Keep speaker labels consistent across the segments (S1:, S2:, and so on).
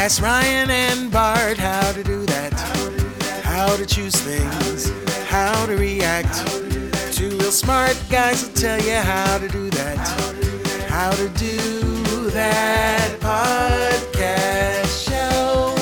S1: Ask Ryan and Bart how to do that. How to choose things. How to react. Two real smart guys will tell you how to do that. How to do that podcast show.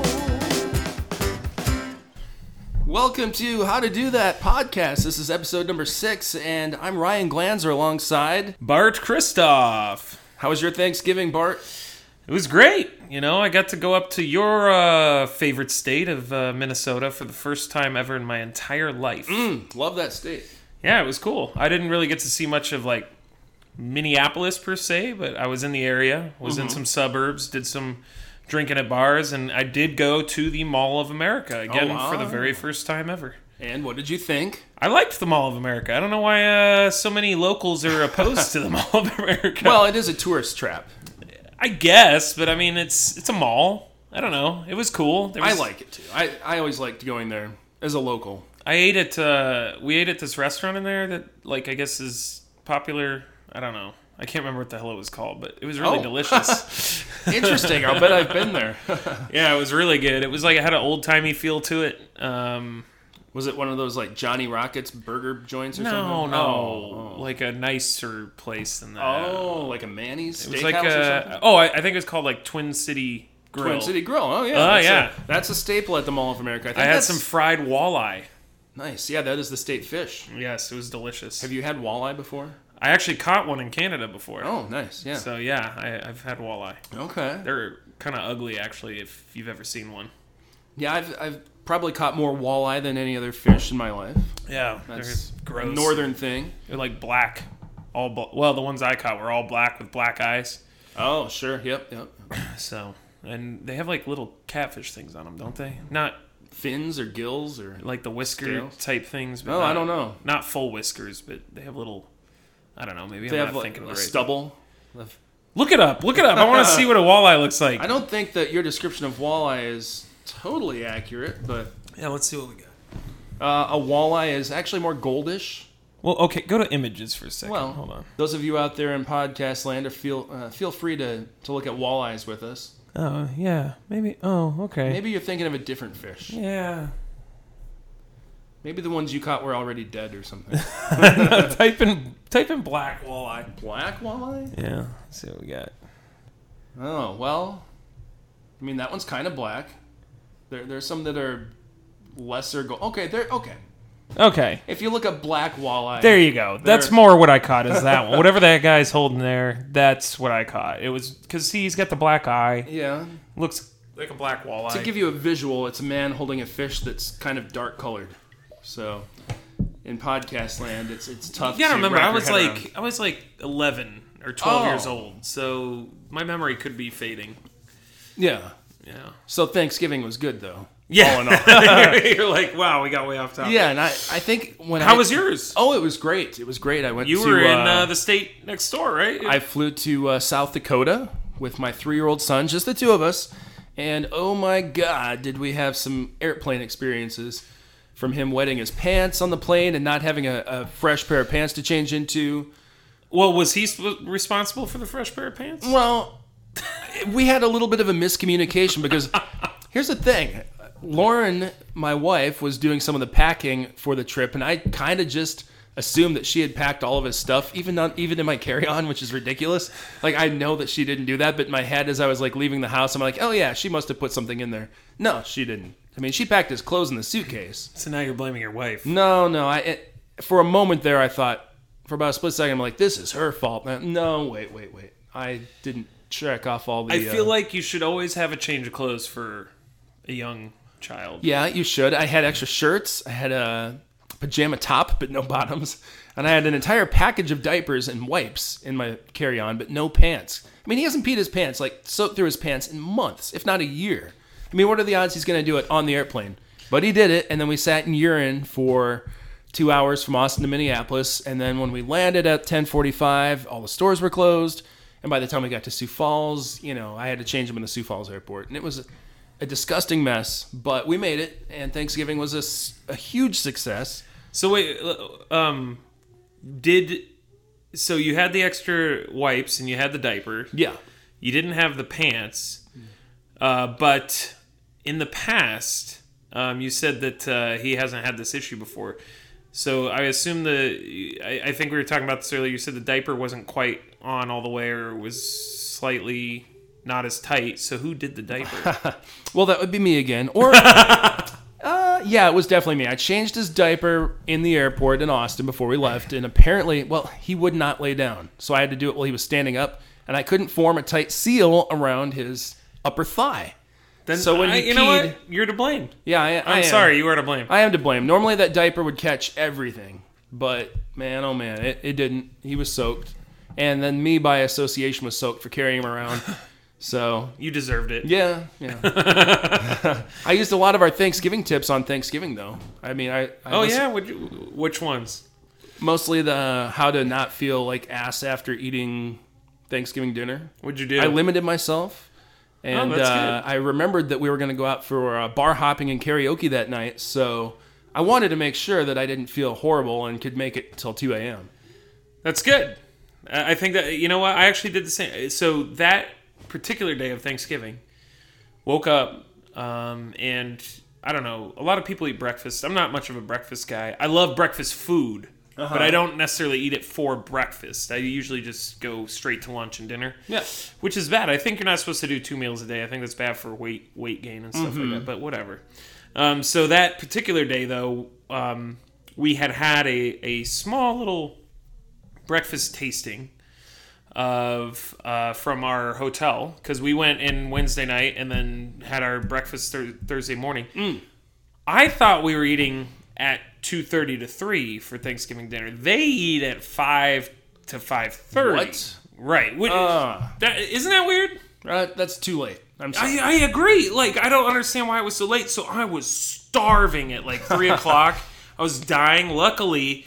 S2: Welcome to How to Do That podcast. This is episode number 6, and I'm Ryan Glanzer alongside
S3: Bart Christoph.
S2: How was your Thanksgiving, Bart?
S3: It was great. You know, I got to go up to your favorite state of Minnesota for the first time ever in my entire life.
S2: Love that state.
S3: Yeah, it was cool. I didn't really get to see much of, like, Minneapolis per se, but I was in the area, was in some suburbs, did some drinking at bars, and I did go to the Mall of America again for the very first time ever.
S2: And what did you think?
S3: I liked the Mall of America. I don't know why so many locals are opposed to the Mall of America.
S2: Well, it is a tourist trap.
S3: I guess, but I mean, it's a mall. I don't know. It was cool.
S2: I like it too. I always liked going there as a local.
S3: I ate at we ate at this restaurant in there that, like, I guess is popular. I don't know. I can't remember what the hell it was called, but it was really delicious.
S2: Interesting. I'll bet I've been there.
S3: Yeah, it was really good. It was like it had an old-timey feel to it.
S2: Was it one of those, like, Johnny Rockets burger joints or something?
S3: No. Like a nicer place than that.
S2: Oh, like a Manny's
S3: It was
S2: Steakhouse
S3: like
S2: or something?
S3: I think it was called, like, Twin City Grill.
S2: Twin City Grill. Oh, yeah.
S3: Yeah.
S2: That's a staple at the Mall of America.
S3: I had some fried walleye.
S2: Nice. Yeah, that is the state fish.
S3: Yes, it was delicious.
S2: Have you had walleye before?
S3: I actually caught one in Canada before.
S2: Oh, nice. Yeah.
S3: So, yeah, I've had walleye.
S2: Okay.
S3: They're kind of ugly, actually, if you've ever seen one.
S2: Yeah, I've probably caught more walleye than any other fish in my life.
S3: Yeah,
S2: That's
S3: they're gross.
S2: a northern thing.
S3: They're like black. Well, the ones I caught were all black with black eyes.
S2: Oh, sure. Yep.
S3: So, and they have like little catfish things on them, don't they? Not
S2: Fins or gills or...
S3: like the whisker
S2: Scales?
S3: type things. But
S2: Oh, I don't know.
S3: Not full whiskers, but they have little... I don't know. Maybe
S2: They
S3: I'm
S2: have
S3: not
S2: like
S3: thinking
S2: a
S3: of the right
S2: stubble.
S3: Look it up. I want to see what a walleye looks like.
S2: I don't think that your description of walleye is totally accurate, but...
S3: Yeah, let's see what we got.
S2: a walleye is actually more goldish.
S3: Well, okay, go to images for a second.
S2: Well,
S3: hold on.
S2: Those of you out there in podcast land, feel free to look at walleyes with us.
S3: Oh, yeah. Maybe. Oh, okay.
S2: Maybe you're thinking of a different fish.
S3: Yeah.
S2: Maybe the ones you caught were already dead or something.
S3: No, type in black walleye.
S2: Black walleye?
S3: Yeah. Let's see what we got.
S2: Oh, well, I mean, that one's kind of black. There's some that are lesser gold. Okay.
S3: Okay.
S2: If you look at black walleye...
S3: There you go. That's more what I caught is that one. Whatever that guy's holding there, that's what I caught. It was... Because, see, he's got the black eye.
S2: Yeah.
S3: Looks like a black walleye.
S2: To give you a visual, it's a man holding a fish that's kind of dark colored. So, in podcast land, it's tough.
S3: You gotta remember,
S2: wrap
S3: I
S2: your
S3: was
S2: head around.
S3: like 11 or 12 years old, so my memory could be fading.
S2: Yeah.
S3: Yeah.
S2: So Thanksgiving was good, though.
S3: Yeah.
S2: All in all.
S3: You're like, wow, we got way off topic.
S2: Yeah, and I think when
S3: How was yours?
S2: Oh, it was great. It was great. I went.
S3: You were in the state next door, right?
S2: I flew to South Dakota with my 3-year-old son, just the two of us, and oh my God, did we have some airplane experiences. From him wetting his pants on the plane and not having a fresh pair of pants to change into.
S3: Well, was he responsible for the fresh pair of pants?
S2: Well, we had a little bit of a miscommunication because here's the thing. Lauren, my wife, was doing some of the packing for the trip, and I kind of just assumed that she had packed all of his stuff, even in my carry-on, which is ridiculous. Like, I know that she didn't do that, but in my head, as I was like leaving the house, I'm like, oh yeah, she must have put something in there. No, she didn't. I mean, she packed his clothes in the suitcase.
S3: So now you're blaming your wife.
S2: No. For a moment there, I thought, for about a split second, I'm like, this is her fault. No, wait. I didn't check off all the...
S3: I feel like you should always have a change of clothes for a young child.
S2: Yeah, you should. I had extra shirts. I had a pajama top, but no bottoms. And I had an entire package of diapers and wipes in my carry-on, but no pants. I mean, he hasn't peed his pants, like soaked through his pants in months, if not a year. I mean, what are the odds he's going to do it on the airplane? But he did it, and then we sat in urine for 2 hours from Austin to Minneapolis, and then when we landed at 10:45, all the stores were closed, and by the time we got to Sioux Falls, I had to change him in the Sioux Falls airport, and it was a disgusting mess, but we made it, and Thanksgiving was a huge success.
S3: So wait, so you had the extra wipes and you had the diaper.
S2: Yeah.
S3: You didn't have the pants. But in the past, you said that he hasn't had this issue before. So I assume I think we were talking about this earlier. You said the diaper wasn't quite on all the way, or was slightly not as tight. So who did the diaper?
S2: Well, that would be me again. Or, yeah, it was definitely me. I changed his diaper in the airport in Austin before we left, and apparently, well, he would not lay down. So I had to do it while he was standing up, and I couldn't form a tight seal around his upper thigh.
S3: Then
S2: So when he
S3: you know
S2: peed-
S3: what? You're to blame.
S2: Yeah, I
S3: I'm
S2: am.
S3: sorry, you are to blame.
S2: I am to blame. Normally that diaper would catch everything, but man, oh man, it didn't. He was soaked. And then me, by association, was soaked for carrying him around. So,
S3: You deserved it.
S2: yeah. I used a lot of our Thanksgiving tips on Thanksgiving, though. I mean, I
S3: Oh
S2: listened-
S3: yeah, which ones?
S2: mostly the how to not feel like ass after eating Thanksgiving dinner.
S3: What'd you do?
S2: I limited myself. And
S3: that's good.
S2: I remembered that we were going to go out for bar hopping and karaoke that night, so I wanted to make sure that I didn't feel horrible and could make it till 2 a.m.
S3: That's good. I think that, you know what, I actually did the same. So that particular day of Thanksgiving, woke up, and I don't know, a lot of people eat breakfast. I'm not much of a breakfast guy. I love breakfast food, but I don't necessarily eat it for breakfast. I usually just go straight to lunch and dinner.
S2: Yeah.
S3: Which is bad. I think you're not supposed to do 2 meals a day. I think that's bad for weight gain and stuff like that, but whatever. So that particular day, though, we had a small little breakfast tasting of from our hotel, because we went in Wednesday night and then had our breakfast Thursday morning. I thought we were eating at 2:30 to 3 for Thanksgiving dinner. They eat at 5 to 5:30.
S2: What?
S3: Right. Isn't that weird?
S2: That's too late. I'm sorry.
S3: I agree. Like, I don't understand why it was so late. So I was starving at like 3 o'clock. I was dying. Luckily,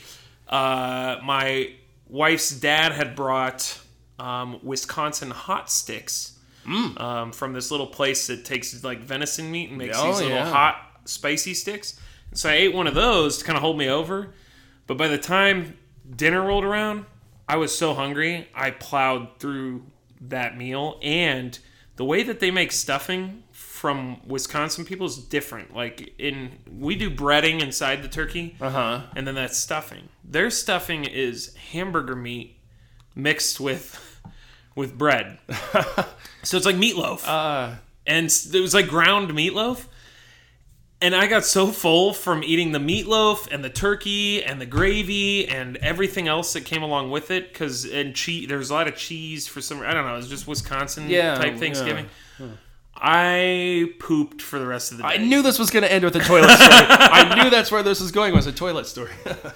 S3: my wife's dad had brought Wisconsin hot sticks from this little place that takes like venison meat and makes these little hot, spicy sticks. So I ate one of those to kind of hold me over. But by the time dinner rolled around, I was so hungry, I plowed through that meal. And the way that they make stuffing from Wisconsin people is different. Like, we do breading inside the turkey, and then that's stuffing. Their stuffing is hamburger meat mixed with bread. So it's like meatloaf. And it was like ground meatloaf. And I got so full from eating the meatloaf and the turkey and the gravy and everything else that came along with it. There was a lot of cheese for some. I don't know. It was just Wisconsin type Thanksgiving. Yeah. I pooped for the rest of the day.
S2: I knew this was going to end with a toilet story. I knew that's where this was going, was a toilet story.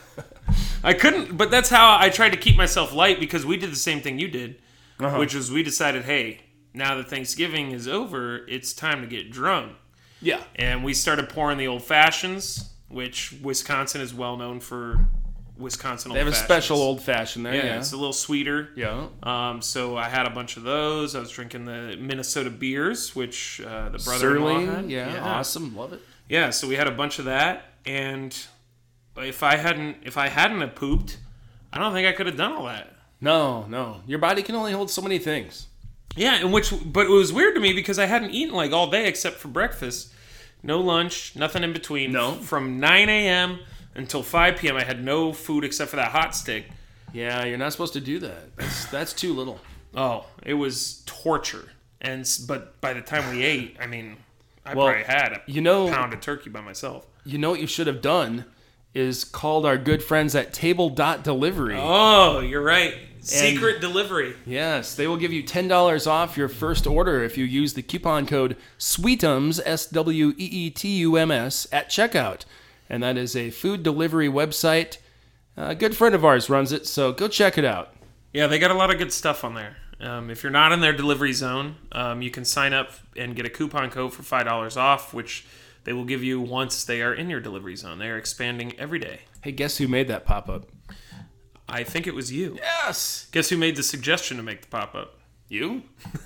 S3: I couldn't, but that's how I tried to keep myself light, because we did the same thing you did, which was we decided, hey, now that Thanksgiving is over, it's time to get drunk.
S2: Yeah.
S3: And we started pouring the old fashions, which Wisconsin is well known for. Wisconsin old fashions.
S2: They have a special old fashioned there.
S3: Yeah, it's a little sweeter.
S2: Yeah.
S3: So I had a bunch of those. I was drinking the Minnesota beers, which the brother-in-law had.
S2: Yeah, awesome, love it.
S3: Yeah, so we had a bunch of that, and if I hadn't have pooped, I don't think I could have done all that.
S2: No, your body can only hold so many things.
S3: Yeah, but it was weird to me because I hadn't eaten like all day except for breakfast. No lunch, nothing in between.
S2: No.
S3: From 9 a.m. until 5 p.m. I had no food except for that hot stick.
S2: Yeah, you're not supposed to do that. That's too little.
S3: Oh, it was torture. But by the time we ate, I mean, I probably had a pound of turkey by myself.
S2: You know what you should have done is called our good friends at Table.Delivery.
S3: Oh, you're right. Secret delivery.
S2: Yes, they will give you $10 off your first order if you use the coupon code SWEETUMS, SWEETUMS, at checkout. And that is a food delivery website. A good friend of ours runs it, so go check it out.
S3: Yeah, they got a lot of good stuff on there. If you're not in their delivery zone, you can sign up and get a coupon code for $5 off, which they will give you once they are in your delivery zone. They are expanding every day.
S2: Hey, guess who made that pop-up?
S3: I think it was you.
S2: Yes!
S3: Guess who made the suggestion to make the pop-up?
S2: You?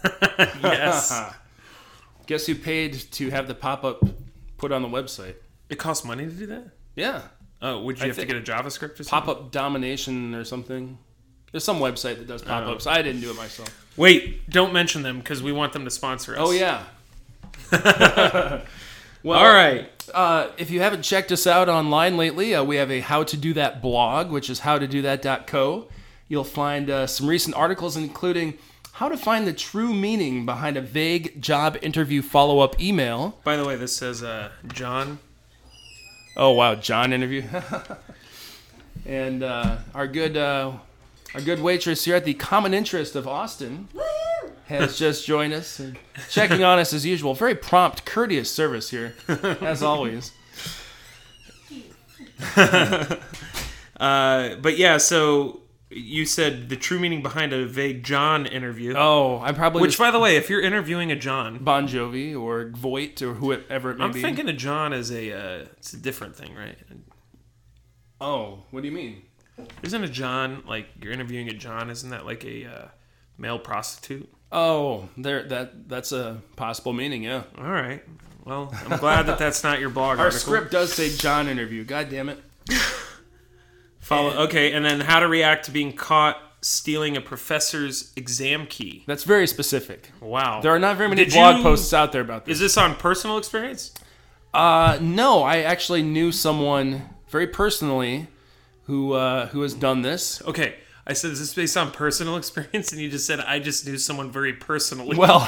S3: Yes.
S2: Guess who paid to have the pop-up put on the website?
S3: It costs money to do that?
S2: Yeah.
S3: Oh, would you have to get a JavaScript or something?
S2: Pop-up Domination or something. There's some website that does pop-ups. I didn't do it myself.
S3: Wait, don't mention them because we want them to sponsor us.
S2: Oh, yeah. Well,
S3: All right.
S2: If you haven't checked us out online lately, we have a How to Do That blog, which is howtodothat.co. You'll find some recent articles, including how to find the true meaning behind a vague job interview follow-up email.
S3: By the way, this says John.
S2: Oh wow, John interview. And our good waitress here at the Common Interest of Austin has just joined us and checking on us as usual. Very prompt, courteous service here, as always.
S3: But yeah, so you said the true meaning behind a vague John interview.
S2: Oh, I probably
S3: Which, by the way, if you're interviewing a John,
S2: Bon Jovi or Voight or whoever it may
S3: I'm
S2: be.
S3: thinking a John is it's a different thing, right?
S2: Oh, what do you mean?
S3: Isn't a John like you're interviewing a John? Isn't that like a male prostitute?
S2: Oh, that's a possible meaning, yeah.
S3: All right. Well, I'm glad that's not your blog
S2: Our
S3: article.
S2: script does say John interview. God damn it.
S3: Okay, and then how to react to being caught stealing a professor's exam key.
S2: That's very specific.
S3: Wow.
S2: There are not very many
S3: Did
S2: blog
S3: you-
S2: posts out there about this.
S3: Is this on personal experience?
S2: No, I actually knew someone very personally who has done this.
S3: Okay, I said, is this based on personal experience? And you just said, I just knew someone very personally.
S2: Well,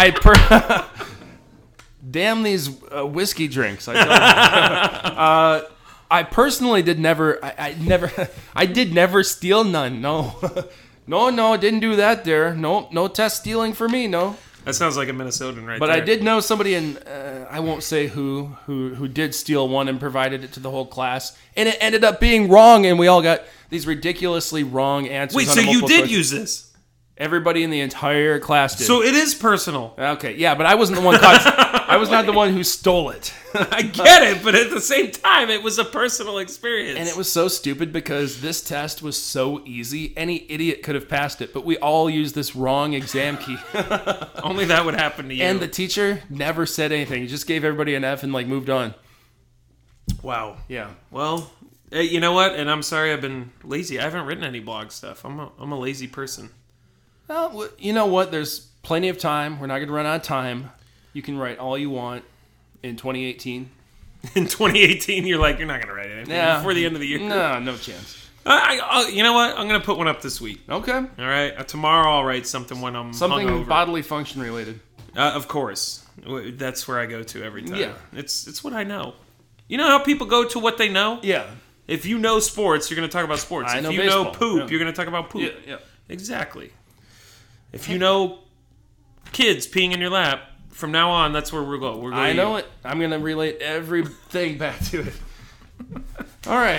S2: damn these whiskey drinks. I tell you. I personally did never. I did never steal none. No, no, didn't do that. There, no test stealing for me. No.
S3: That sounds like a Minnesotan right
S2: But
S3: there.
S2: I did know somebody, and I won't say who did steal one and provided it to the whole class, and it ended up being wrong, and we all got these ridiculously wrong answers.
S3: Wait,
S2: on
S3: so
S2: a
S3: you
S2: multiple
S3: did
S2: choice.
S3: use this?
S2: Everybody in the entire class did.
S3: So it is personal.
S2: Okay, yeah, but I wasn't the one caught. I was not the one who stole it.
S3: I get it, but at the same time, it was a personal experience.
S2: And it was so stupid because this test was so easy. Any idiot could have passed it, but we all used this wrong exam key.
S3: Only that would happen to you.
S2: And the teacher never said anything. He just gave everybody an F and moved on.
S3: Wow.
S2: Yeah.
S3: Well, you know what? And I'm sorry I've been lazy. I haven't written any blog stuff. I'm a lazy person.
S2: Well, you know what? There's plenty of time. We're not going to run out of time. You can write all you want in 2018.
S3: In 2018, you're not going to write anything before the end of the year.
S2: No chance.
S3: You know what? I'm going to put one up this week.
S2: Okay.
S3: All right. Tomorrow I'll write something when I'm
S2: Something
S3: hungover.
S2: bodily function related.
S3: Of course. That's where I go to every time.
S2: Yeah.
S3: It's what I know. You know how people go to what they know?
S2: Yeah.
S3: If you know sports, you're going to talk about sports.
S2: I know
S3: if you know
S2: baseball.
S3: poop,
S2: Yeah.
S3: you're going to talk about poop.
S2: Yeah.
S3: Exactly. If you know kids peeing in your lap, from now on, that's where we'll go.
S2: I know it. I'm going to relate everything back to it. All right.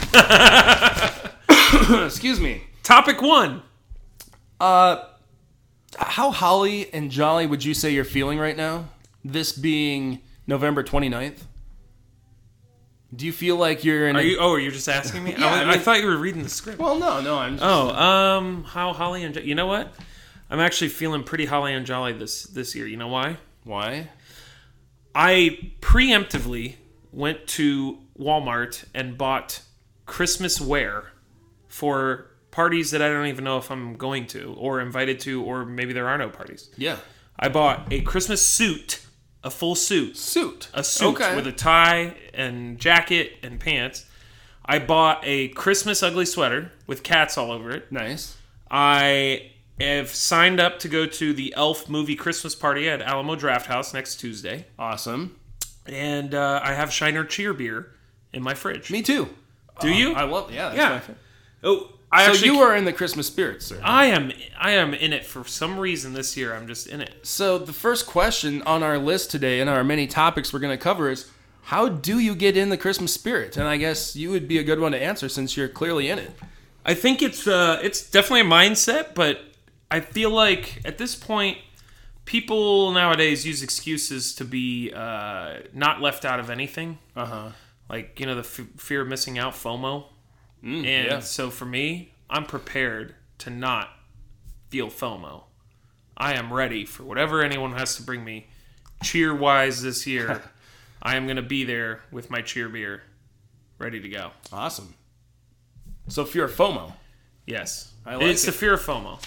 S2: Excuse me.
S3: Topic 1.
S2: How holly and jolly would you say you're feeling right now? This being November 29th? Do you feel like you're in
S3: Are you just asking me?
S2: Yeah, I
S3: I
S2: mean-
S3: thought you were reading the script.
S2: Well, no, I'm just...
S3: How holly and you know what? I'm actually feeling pretty holly and jolly this year. You know why?
S2: Why?
S3: I preemptively went to Walmart and bought Christmas wear for parties that I don't even know if I'm going to or invited to, or maybe there are no parties.
S2: Yeah.
S3: I bought a Christmas suit, a full suit.
S2: Suit.
S3: A suit
S2: Okay.
S3: with a tie and jacket and pants. I bought a Christmas ugly sweater with cats all over it.
S2: Nice.
S3: I have signed up to go to the Elf movie Christmas party at Alamo Draft House next Tuesday.
S2: Awesome.
S3: And I have Shiner Cheer beer in my fridge.
S2: Me too.
S3: Do you?
S2: I love... Yeah. That's
S3: Yeah.
S2: my favorite.
S3: Oh,
S2: So you are in the Christmas spirit, sir.
S3: I am in it for some reason this year. I'm just in it.
S2: So the first question on our list today, and our many topics we're going to cover, is how do you get in the Christmas spirit? And I guess you would be a good one to answer since you're clearly in it.
S3: I think it's definitely a mindset, but I feel like at this point, people nowadays use excuses to be not left out of anything. Like, the fear of missing out, FOMO. So for me, I'm prepared to not feel FOMO. I am ready for whatever anyone has to bring me cheer-wise this year. I am going to be there with my cheer beer, ready to go.
S2: Awesome. So fear of FOMO.
S3: Yes.
S2: I like
S3: it's
S2: it.
S3: the fear of FOMO.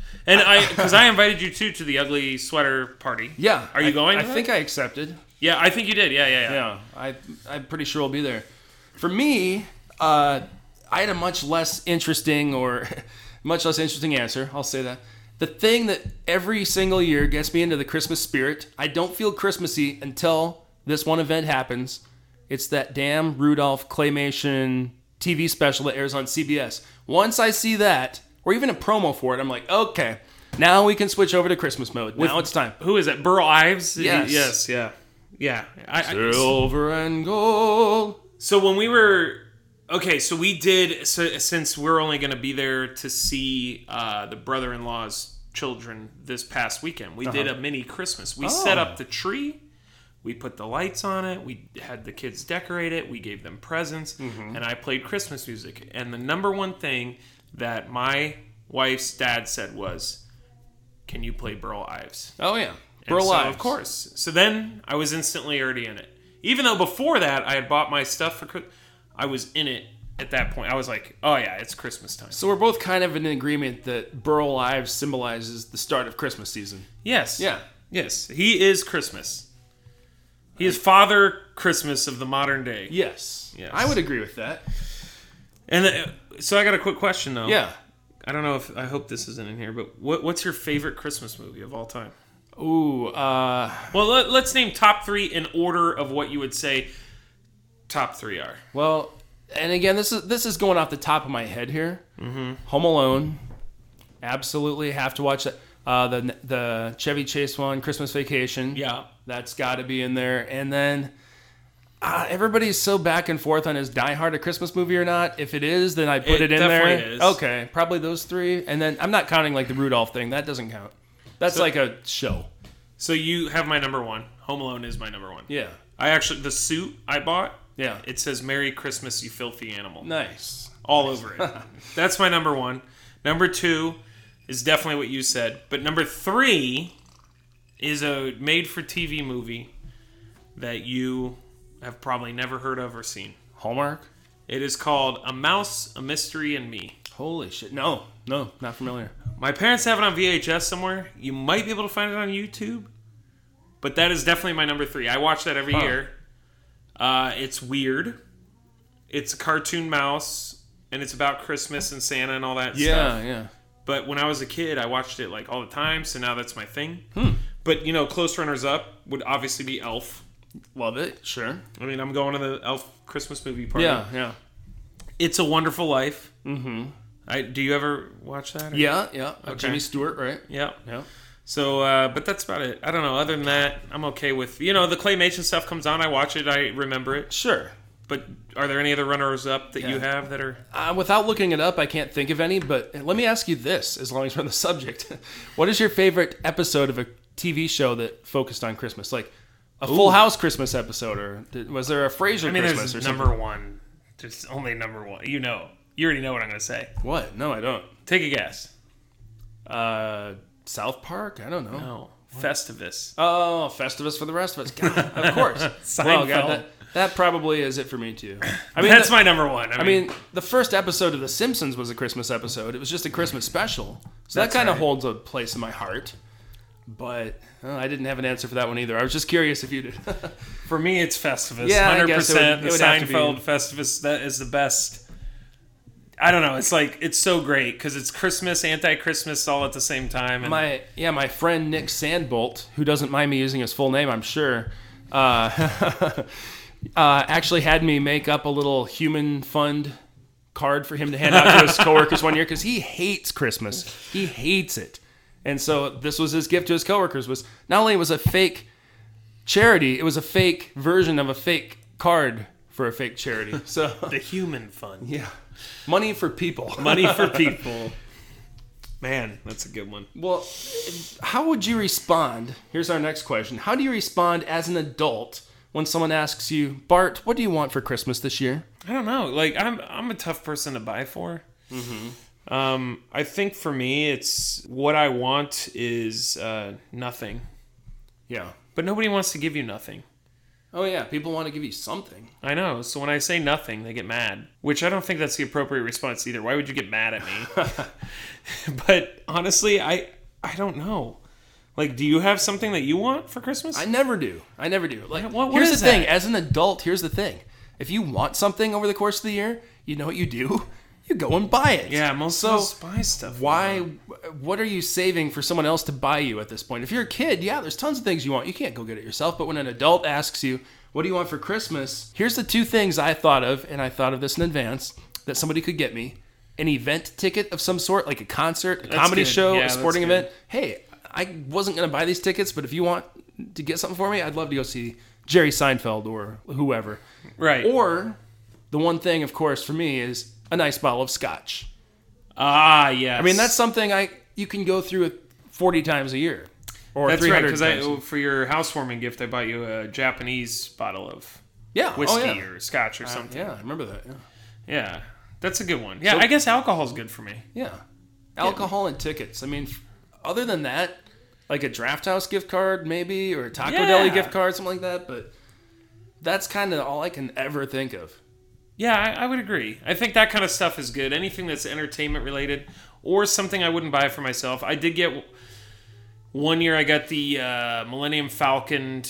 S3: And because I invited you to the ugly sweater party.
S2: Yeah.
S3: Are you going?
S2: I think I accepted.
S3: Yeah, I think you did. Yeah.
S2: I'm pretty sure I'll be there. For me, I had a much less interesting answer. I'll say that. The thing that every single year gets me into the Christmas spirit, I don't feel Christmassy until this one event happens. It's that damn Rudolph claymation TV special that airs on CBS. Once I see that, or even a promo for it, I'm like, okay, now we can switch over to Christmas mode. Now it's time.
S3: Who is it? Burl Ives?
S2: Yes.
S3: Yes, yeah.
S2: Silver and gold.
S3: So when we were... Okay, so we did... since we're only going to be there to see the brother-in-law's children this past weekend, we did a mini Christmas. We set up the tree. We put the lights on it. We had the kids decorate it. We gave them presents. And I played Christmas music. And the number one thing that my wife's dad said was, can you play Burl Ives?
S2: Oh, yeah.
S3: Burl Ives. Of course. So then I was instantly already in it. Even though before that I had bought my stuff for Christmas, I was in it at that point. I was like, oh, yeah, it's Christmas time.
S2: So we're both kind of in agreement that Burl Ives symbolizes the start of Christmas season.
S3: Yes.
S2: Yeah.
S3: Yes. He is Christmas. He is Father Christmas of the modern day.
S2: Yes. I would agree with that.
S3: And so I got a quick question, though.
S2: Yeah.
S3: I don't know if... I hope this isn't in here, but what's your favorite Christmas movie of all time?
S2: Ooh,
S3: Well, let's name top 3 in order of what you would say top 3 are.
S2: Well, and again, this is going off the top of my head here. Home Alone. Absolutely have to watch that. The Chevy Chase one, Christmas Vacation.
S3: Yeah.
S2: That's got to be in there. And then everybody's so back and forth on is Die Hard a Christmas movie or not. If it is, then I put it in there.
S3: Is.
S2: Okay, probably those 3. And then I'm not counting like the Rudolph thing. That doesn't count. That's like a show.
S3: So you have my number 1. Home Alone is my number 1.
S2: Yeah.
S3: The suit I bought,
S2: Yeah.
S3: it says Merry Christmas, you filthy animal.
S2: Nice.
S3: All over it. That's my number 1. Number 2 is definitely what you said. But number 3 is a made-for-TV movie that you have probably never heard of or seen.
S2: Hallmark?
S3: It is called A Mouse, a Mystery, and Me.
S2: Holy shit. No, not familiar.
S3: My parents have it on VHS somewhere. You might be able to find it on YouTube. But that is definitely my number 3. I watch that every year. It's weird. It's a cartoon mouse, and it's about Christmas and Santa and all that stuff.
S2: Yeah.
S3: But when I was a kid, I watched it like all the time, so now that's my thing. But, close runners-up would obviously be Elf.
S2: Love it. Sure.
S3: I mean, I'm going to the Elf Christmas movie party.
S2: Yeah.
S3: It's a Wonderful Life. Mm-hmm. Do you ever watch that? Or?
S2: Yeah.
S3: Okay.
S2: Jimmy Stewart, right?
S3: Yeah.
S2: Yeah.
S3: So, but that's about it. I don't know. Other than that, I'm okay with, the claymation stuff comes on. I watch it. I remember it.
S2: Sure.
S3: But are there any other runners-up that you have that are...
S2: Without looking it up, I can't think of any, but let me ask you this, as long as we're on the subject. What is your favorite episode of a TV show that focused on Christmas? Like a Full House Christmas episode, or was there a Frasier Christmas or something?
S3: Number 1. There's only number 1. You already know what I'm going to say.
S2: What? No, I don't.
S3: Take a guess.
S2: South Park? I don't know.
S3: No. Festivus.
S2: Oh, Festivus for the rest of us. God, of course. Well, God, that probably is it for me, too.
S3: I mean, that's my number 1.
S2: I mean, the first episode of The Simpsons was a Christmas episode. It was just a Christmas special. So that kind of holds a place in my heart. But I didn't have an answer for that one either. I was just curious if you did.
S3: For me, it's Festivus.
S2: Yeah,
S3: 100%.
S2: I guess it would
S3: Seinfeld Festivus, that is the best. I don't know. It's like, it's so great because it's Christmas, anti-Christmas all at the same time. And
S2: my friend Nick Sandbolt, who doesn't mind me using his full name, I'm sure, actually had me make up a little human fund card for him to hand out to his coworkers one year because he hates Christmas. He hates it. And so this was his gift to his coworkers, was not only was a fake charity, it was a fake version of a fake card for a fake charity. So
S3: the human fund.
S2: Yeah. Money for people.
S3: Money for people. Man, that's a good one.
S2: Well, how would you respond? Here's our next question. How do you respond as an adult when someone asks you, Bart, what do you want for Christmas this year?
S3: I don't know. Like, I'm a tough person to buy for. Mm-hmm. I think for me, it's what I want is nothing.
S2: Yeah.
S3: But nobody wants to give you nothing.
S2: Oh yeah, people want to give you something.
S3: I know. So when I say nothing, they get mad. Which I don't think that's the appropriate response either. Why would you get mad at me? But honestly, I don't know. Like, do you have something that you want for Christmas?
S2: I never do. Like,
S3: What
S2: here's
S3: is
S2: the thing.
S3: that?
S2: As an adult, here's the thing. If you want something over the course of the year, you know what you do? You go and buy it.
S3: Yeah, most of us buy stuff.
S2: Why? What are you saving for someone else to buy you at this point? If you're a kid, yeah, there's tons of things you want. You can't go get it yourself. But when an adult asks you, what do you want for Christmas? Here's the two things I thought of, and I thought of this in advance, that somebody could get me. An event ticket of some sort, like a concert, a comedy show,
S3: Yeah,
S2: a sporting
S3: that's good.
S2: event. Hey, I wasn't going to buy these tickets, but if you want to get something for me, I'd love to go see Jerry Seinfeld or whoever.
S3: Right.
S2: Or the one thing, of course, for me is a nice bottle of scotch.
S3: Ah, yes.
S2: I mean, that's something you can go through it 40 times a year. Or
S3: That's right,
S2: 300
S3: because
S2: times.
S3: for your housewarming gift, I bought you a Japanese bottle of
S2: Yeah.
S3: whiskey
S2: oh,
S3: or scotch or
S2: yeah.
S3: something.
S2: Yeah, I remember that. Yeah.
S3: Yeah, that's a good one. Yeah,
S2: So-
S3: I guess alcohol's good for me.
S2: Yeah. Alcohol and tickets. I mean, other than that, like a Draft House gift card maybe, or a Taco
S3: Yeah.
S2: Deli gift card, something like that. But that's kind of all I can ever think of.
S3: Yeah, I would agree. I think that kind of stuff is good. Anything that's entertainment related or something I wouldn't buy for myself. I did get one year. I got the Millennium Falcon.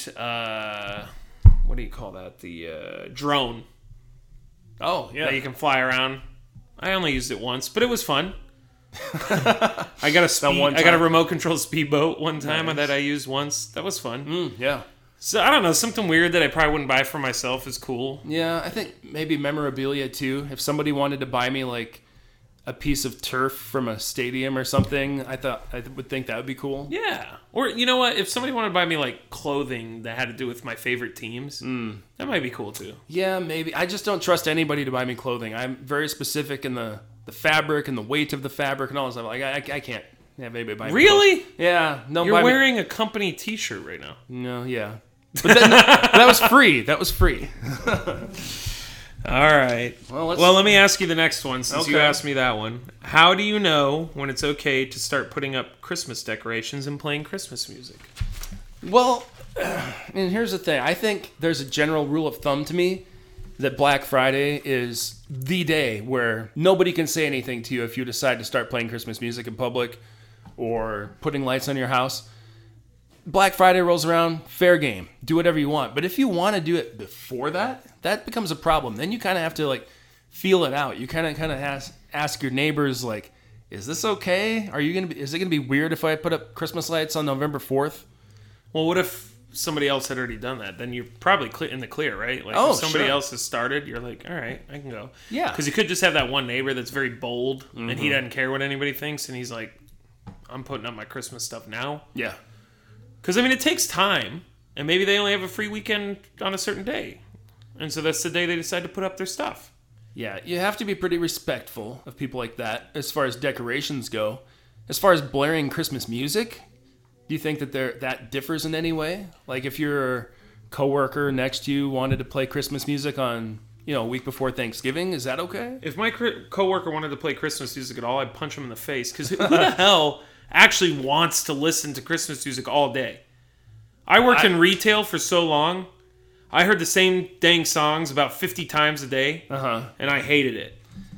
S3: What do you call that? The drone
S2: Oh, yeah.
S3: that you can fly around. I only used it once, but it was fun. I got a remote control speedboat one time
S2: Nice.
S3: that I used once. That was fun.
S2: Yeah.
S3: So I don't know, something weird that I probably wouldn't buy for myself is cool.
S2: Yeah, I think maybe memorabilia too. If somebody wanted to buy me like a piece of turf from a stadium or something, I would think that would be cool.
S3: Yeah. Or you know what? If somebody wanted to buy me like clothing that had to do with my favorite teams, that might be cool too.
S2: Yeah, maybe. I just don't trust anybody to buy me clothing. I'm very specific in the fabric and the weight of the fabric and all that stuff. Like I can't have anybody buy me
S3: Really?
S2: clothes. Yeah. No,
S3: You're
S2: buy me.
S3: wearing a company T-shirt right now.
S2: No, yeah. But then, that was free. That was free.
S3: All right.
S2: Well, let's-
S3: Well, let me ask you the next one since you
S2: Okay.
S3: asked me that one. How do you know when it's okay to start putting up Christmas decorations and playing Christmas music?
S2: Well, and here's the thing. I think there's a general rule of thumb to me that Black Friday is the day where nobody can say anything to you if you decide to start playing Christmas music in public or putting lights on your house. Black Friday rolls around, fair game. Do whatever you want. But if you want to do it before that, that becomes a problem. Then you kind of have to like feel it out. You kind of ask your neighbors like, is this okay? Is it gonna be weird if I put up Christmas lights on November 4th?
S3: Well, what if somebody else had already done that? Then you're probably in the clear, right? Like
S2: Oh,
S3: if somebody
S2: sure.
S3: else has started, you're like, all right, I can go.
S2: Yeah.
S3: Because you could just have that one neighbor that's very bold and he doesn't care what anybody thinks, and he's like, I'm putting up my Christmas stuff now.
S2: Yeah.
S3: Because, I mean, it takes time, and maybe they only have a free weekend on a certain day. And so that's the day they decide to put up their stuff.
S2: Yeah, you have to be pretty respectful of people like that as far as decorations go. As far as blaring Christmas music, do you think that that differs in any way? Like if your coworker next to you wanted to play Christmas music on, a week before Thanksgiving, is that okay?
S3: If my coworker wanted to play Christmas music at all, I'd punch him in the face. Because who the hell actually wants to listen to Christmas music all day? I worked in retail for so long. I heard the same dang songs about 50 times a day, and I hated it.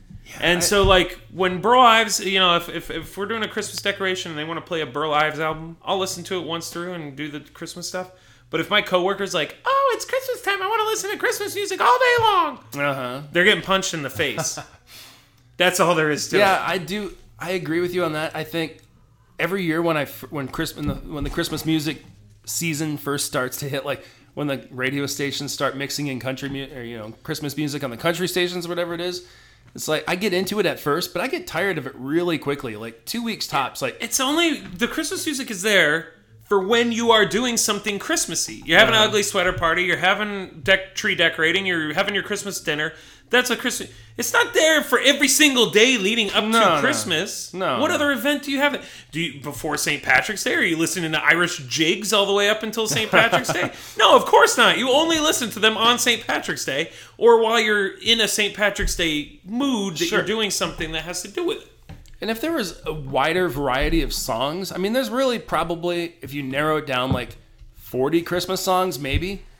S3: So, like, when Burl Ives, if we're doing a Christmas decoration and they want to play a Burl Ives album, I'll listen to it once through and do the Christmas stuff. But if my coworker's like, oh, it's Christmas time, I want to listen to Christmas music all day long, they're getting punched in the face. That's all there is to it.
S2: Yeah, I do. I agree with you on that. I think every year when the Christmas music season first starts to hit, like when the radio stations start mixing in country or Christmas music on the country stations or whatever it is, it's like I get into it at first, but I get tired of it really quickly, like 2 weeks tops. Like
S3: it's only the Christmas music is there for when you are doing something Christmassy. You're having an ugly sweater party. You're having tree decorating. You're having your Christmas dinner. That's a Christmas. It's not there for every single day leading up to Christmas.
S2: No.
S3: What other event do you have? Before St. Patrick's Day? Are you listening to Irish jigs all the way up until St. Patrick's Day? No, of course not. You only listen to them on St. Patrick's Day or while you're in a St. Patrick's Day mood that you're doing something that has to do with it.
S2: And if there was a wider variety of songs, I mean, there's really probably, if you narrow it down, like 40 Christmas songs, maybe.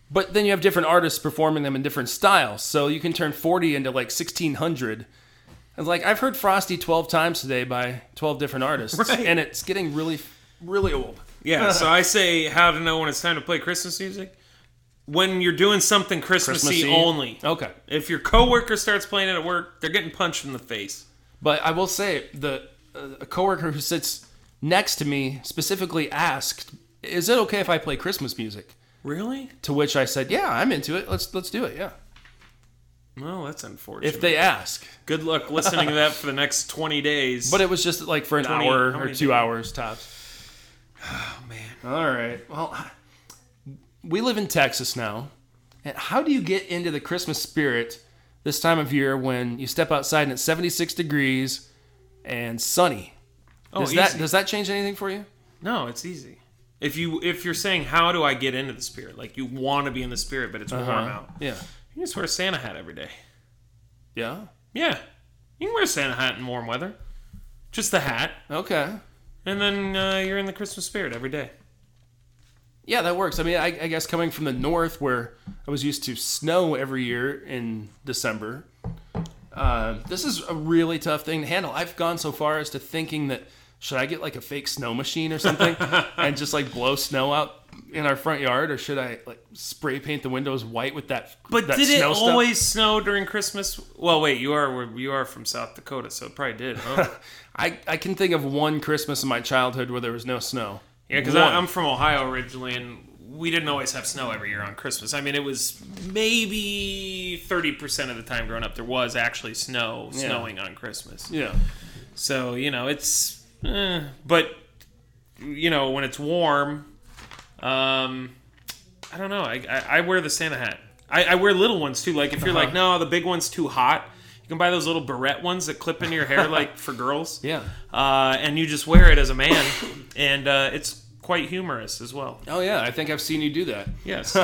S2: But then you have different artists performing them in different styles. So you can turn 40 into like 1600. And like, I've heard Frosty 12 times today by 12 different artists.
S3: Right.
S2: And it's getting really, really old.
S3: Yeah, so I say how to know when it's time to play Christmas music. When you're doing something Christmassy only.
S2: Okay.
S3: If your coworker starts playing it at work, they're getting punched in the face.
S2: But I will say, a coworker who sits next to me specifically asked, "Is it okay if I play Christmas music?"
S3: Really?
S2: To which I said, "Yeah, I'm into it. Let's do it." Yeah.
S3: Well, that's unfortunate.
S2: If they ask.
S3: Good luck listening to that for the next 20 days.
S2: But it was just like for an
S3: 20
S2: hour
S3: how
S2: or
S3: many
S2: 2
S3: days?
S2: hours tops.
S3: Oh, man.
S2: All right. Well, we live in Texas now. And how do you get into the Christmas spirit this time of year when you step outside and it's 76 degrees and sunny? Does that change anything for you?
S3: No, it's easy. If you're saying, how do I get into the spirit? Like, you want to be in the spirit, but it's warm out.
S2: Yeah.
S3: You just wear a Santa hat every day.
S2: Yeah?
S3: Yeah. You can wear a Santa hat in warm weather. Just the hat.
S2: Okay.
S3: And then you're in the Christmas spirit every day.
S2: Yeah, that works. I mean, I guess coming from the north where I was used to snow every year in December, this is a really tough thing to handle. I've gone so far as to thinking that should I get like a fake snow machine or something and just like blow snow out in our front yard, or should I like spray paint the windows white with that?
S3: But
S2: that
S3: did it
S2: snow stuff?
S3: always snow during Christmas? Well, wait, you are from South Dakota, so it probably did, huh?
S2: I can think of one Christmas in my childhood where there was no snow.
S3: Yeah, because
S2: One.
S3: I'm from Ohio originally, and we didn't always have snow every year on Christmas. I mean, it was maybe 30% of the time growing up there was actually snowing on Christmas.
S2: Yeah.
S3: So, it's... but, when it's warm, I don't know. I wear the Santa hat. I wear little ones, too. Like, if you're like, no, the big one's too hot, you can buy those little barrette ones that clip into your hair, like, for girls.
S2: Yeah.
S3: And you just wear it as a man, and it's quite humorous as well.
S2: Oh, yeah. I think I've seen you do that.
S3: Yes.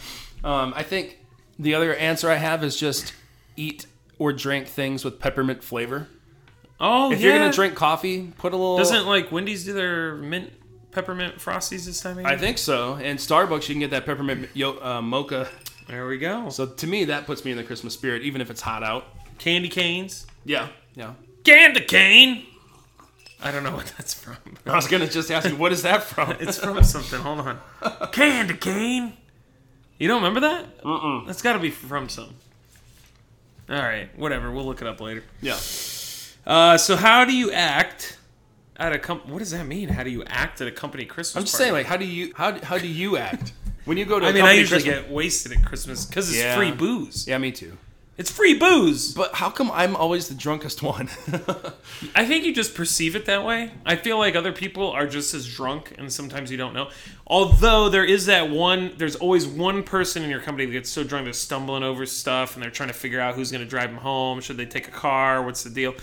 S2: I think the other answer I have is just eat or drink things with peppermint flavor.
S3: Oh,
S2: If you're going to drink coffee, put a little...
S3: Doesn't, like, Wendy's do their peppermint Frosties this time of year?
S2: I think so. And Starbucks, you can get that peppermint mocha.
S3: There we go.
S2: So to me, that puts me in the Christmas spirit, even if it's hot out.
S3: Candy canes.
S2: Yeah. Yeah.
S3: Candy cane! I don't know what that's from.
S2: I was going to just ask you, what is that from?
S3: It's from something. Hold on. Candy cane! You don't remember that?
S2: Mm-mm.
S3: That's got to be from some. All right. Whatever. We'll look it up later.
S2: Yeah.
S3: So how do you act at a what does that mean? How do you act at a company Christmas
S2: I'm just
S3: party?
S2: saying, like, how do you act when you go to?
S3: I
S2: a
S3: mean, I
S2: company
S3: usually
S2: Christmas...
S3: get wasted at Christmas because it's
S2: Yeah.
S3: free booze.
S2: Yeah, me too.
S3: It's free booze.
S2: But how come I'm always the drunkest one?
S3: I think you just perceive it that way. I feel like other people are just as drunk, and sometimes you don't know. Although there's always one person in your company that gets so drunk they're stumbling over stuff, and they're trying to figure out who's going to drive them home. Should they take a car? What's the deal?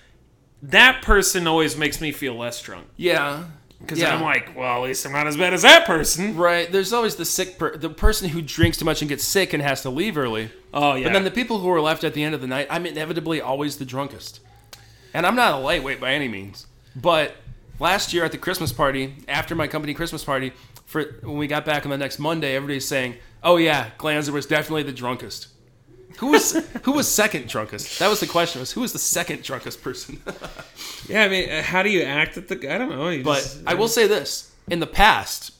S3: That person always makes me feel less drunk.
S2: Yeah.
S3: Because I'm like, well, at least I'm not as bad as that person.
S2: Right. There's always the person who drinks too much and gets sick and has to leave early.
S3: Oh, yeah.
S2: But then the people who are left at the end of the night, I'm inevitably always the drunkest. And I'm not a lightweight by any means. But last year at the Christmas party, after my company Christmas party, when we got back on the next Monday, everybody's saying, oh yeah, Glanzer was definitely the drunkest. Who was second drunkest? That was the question. Who was the second drunkest person?
S3: Yeah, I mean, how do you act at I don't know.
S2: I will say this. In the past,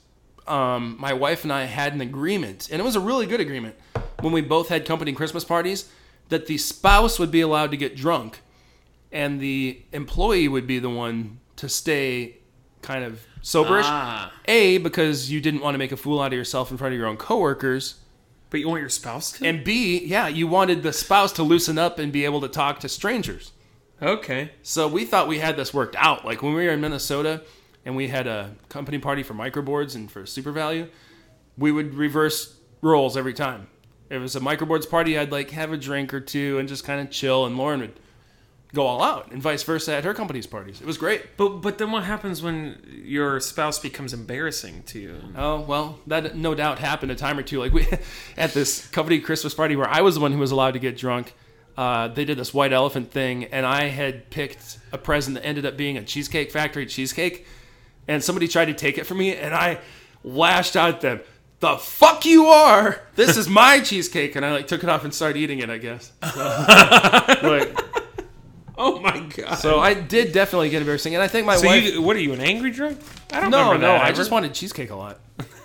S2: my wife and I had an agreement, and it was a really good agreement, when we both had company Christmas parties, that the spouse would be allowed to get drunk, and the employee would be the one to stay kind of soberish. A, because you didn't want to make a fool out of yourself in front of your own coworkers.
S3: But you want your spouse to?
S2: And B, yeah, you wanted the spouse to loosen up and be able to talk to strangers.
S3: Okay.
S2: So we thought we had this worked out. Like when we were in Minnesota and we had a company party for microboards and for Super Value, we would reverse roles every time. If it was a microboards party, I'd like have a drink or two and just kind of chill, and Lauren would go all out, and vice versa at her company's parties. It was great.
S3: But then what happens when your spouse becomes embarrassing to you?
S2: Oh, well, that no doubt happened a time or two. Like we at this company Christmas party where I was the one who was allowed to get drunk, they did this white elephant thing, and I had picked a present that ended up being a Cheesecake Factory cheesecake, and somebody tried to take it from me, and I lashed out at them. the fuck you are? This is my cheesecake. And I like took it off and started eating it, I guess. So,
S3: Oh my god!
S2: so I did definitely get embarrassing. And I think my
S3: So
S2: wife...
S3: what are you, an angry drunk? I don't
S2: No,
S3: remember that
S2: I
S3: ever.
S2: just wanted cheesecake a lot.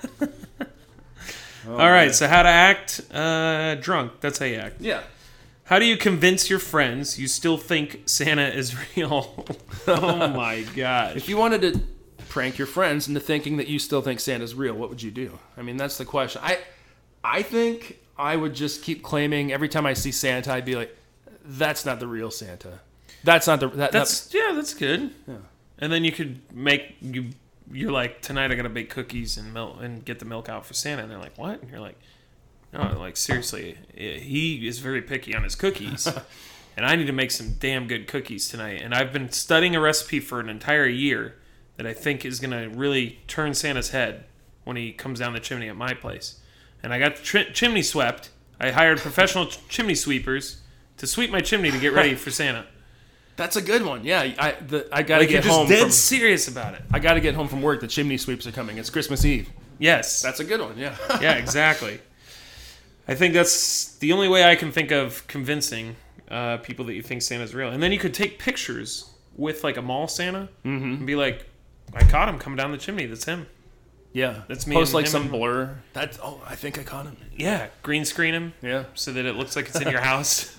S3: All right, so how to act drunk. That's how you act.
S2: Yeah.
S3: How do you convince your friends you still think Santa is real? Oh my gosh.
S2: If you wanted to prank your friends into thinking that you still think Santa's real, what would you do? I mean, that's the question. I think I would just keep claiming every time I see Santa, I'd be like, that's not the real Santa. That's not the...
S3: That's good. Yeah. And then you could you're like, tonight I gotta bake cookies and milk and get the milk out for Santa. And they're like, what? And you're like, no, like seriously, he is very picky on his cookies. And I need to make some damn good cookies tonight. And I've been studying a recipe for an entire year that I think is gonna really turn Santa's head when he comes down the chimney at my place. And I got the chimney swept. I hired professional chimney sweepers to sweep my chimney to get ready for Santa.
S2: That's a good one. Yeah, I gotta
S3: Like,
S2: get
S3: you're
S2: home.
S3: just dead serious about it.
S2: I gotta get home from work. The chimney sweeps are coming. It's Christmas Eve.
S3: Yes.
S2: That's a good one. Yeah.
S3: Yeah, exactly. I think that's the only way I can think of convincing people that you think Santa's real. And then you could take pictures with like a mall Santa and be like, I caught him coming down the chimney. That's him.
S2: Yeah,
S3: That's me
S2: Post
S3: and
S2: like
S3: him
S2: some
S3: and-
S2: blur. I think I caught him.
S3: Yeah, green screen him
S2: Yeah.
S3: so that it looks like it's in your house.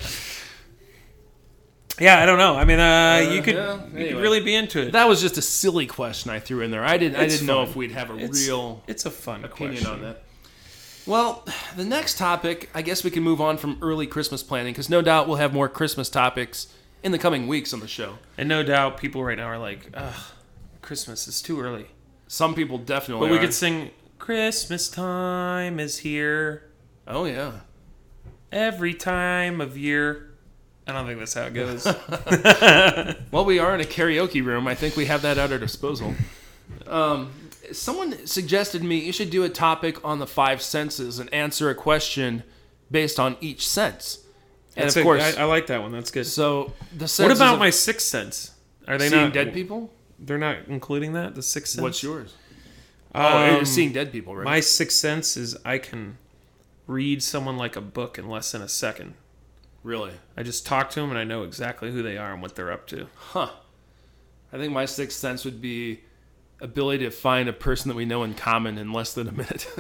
S3: Yeah, I don't know. I mean, you could
S2: anyway.
S3: really be into it.
S2: That was just a silly question I threw in there. I didn't know
S3: fun.
S2: if we'd have a
S3: It's
S2: real
S3: a fun
S2: opinion
S3: question
S2: on that. Well, the next topic, I guess we can move on from early Christmas planning because no doubt we'll have more Christmas topics in the coming weeks on the show.
S3: And no doubt people right now are like, ugh, Christmas is too early.
S2: Some people definitely
S3: But we
S2: are.
S3: could sing, Christmas time is here.
S2: Oh, yeah.
S3: Every time of year. I don't think that's how it goes.
S2: Well, we are in a karaoke room. I think we have that at our disposal. Someone suggested me you should do a topic on the five senses and answer a question based on each sense. And
S3: That's
S2: of course,
S3: I like that one. That's good.
S2: so the
S3: What
S2: senses
S3: about
S2: of
S3: my sixth sense? Are they
S2: seeing
S3: not
S2: dead people?
S3: They're not including that. The sixth sense.
S2: What's yours? It's seeing dead people, right?
S3: My sixth sense is I can read someone like a book in less than a second.
S2: Really?
S3: I just talk to them and I know exactly who they are and what they're up to.
S2: Huh. I think my sixth sense would be ability to find a person that we know in common in less than a minute.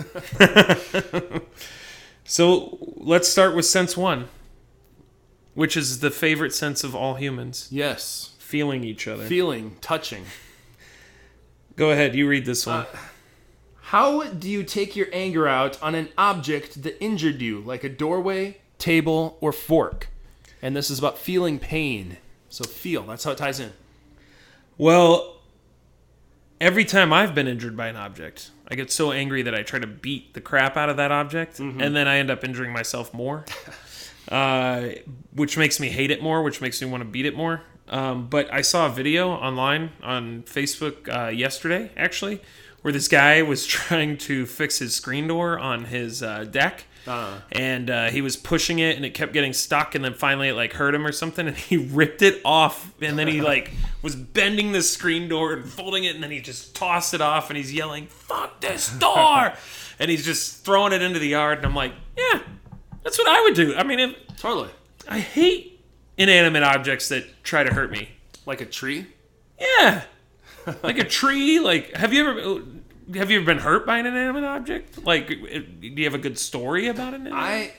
S3: So let's start with sense one, which is the favorite sense of all humans:
S2: Yes.
S3: feeling each other.
S2: Feeling, touching.
S3: Go ahead, you read this one.
S2: How do you take your anger out on an object that injured you, like a doorway, table, or fork? And this is about feeling pain. So feel. That's how it ties in.
S3: Well, every time I've been injured by an object, I get so angry that I try to beat the crap out of that object, and then I end up injuring myself more, which makes me hate it more, which makes me want to beat it more. But I saw a video online on Facebook yesterday, actually, where this guy was trying to fix his screen door on his deck. And he was pushing it and it kept getting stuck, and then finally it like hurt him or something, and he ripped it off, and then he like was bending the screen door and folding it, and then he just tossed it off and he's yelling, "Fuck this door!" And he's just throwing it into the yard, and I'm like, yeah, that's what I would do. I mean,
S2: Totally.
S3: I hate inanimate objects that try to hurt me.
S2: Like a tree?
S3: Yeah. Like a tree. Like, have you ever been hurt by an inanimate object? Like, do you have a good story about it?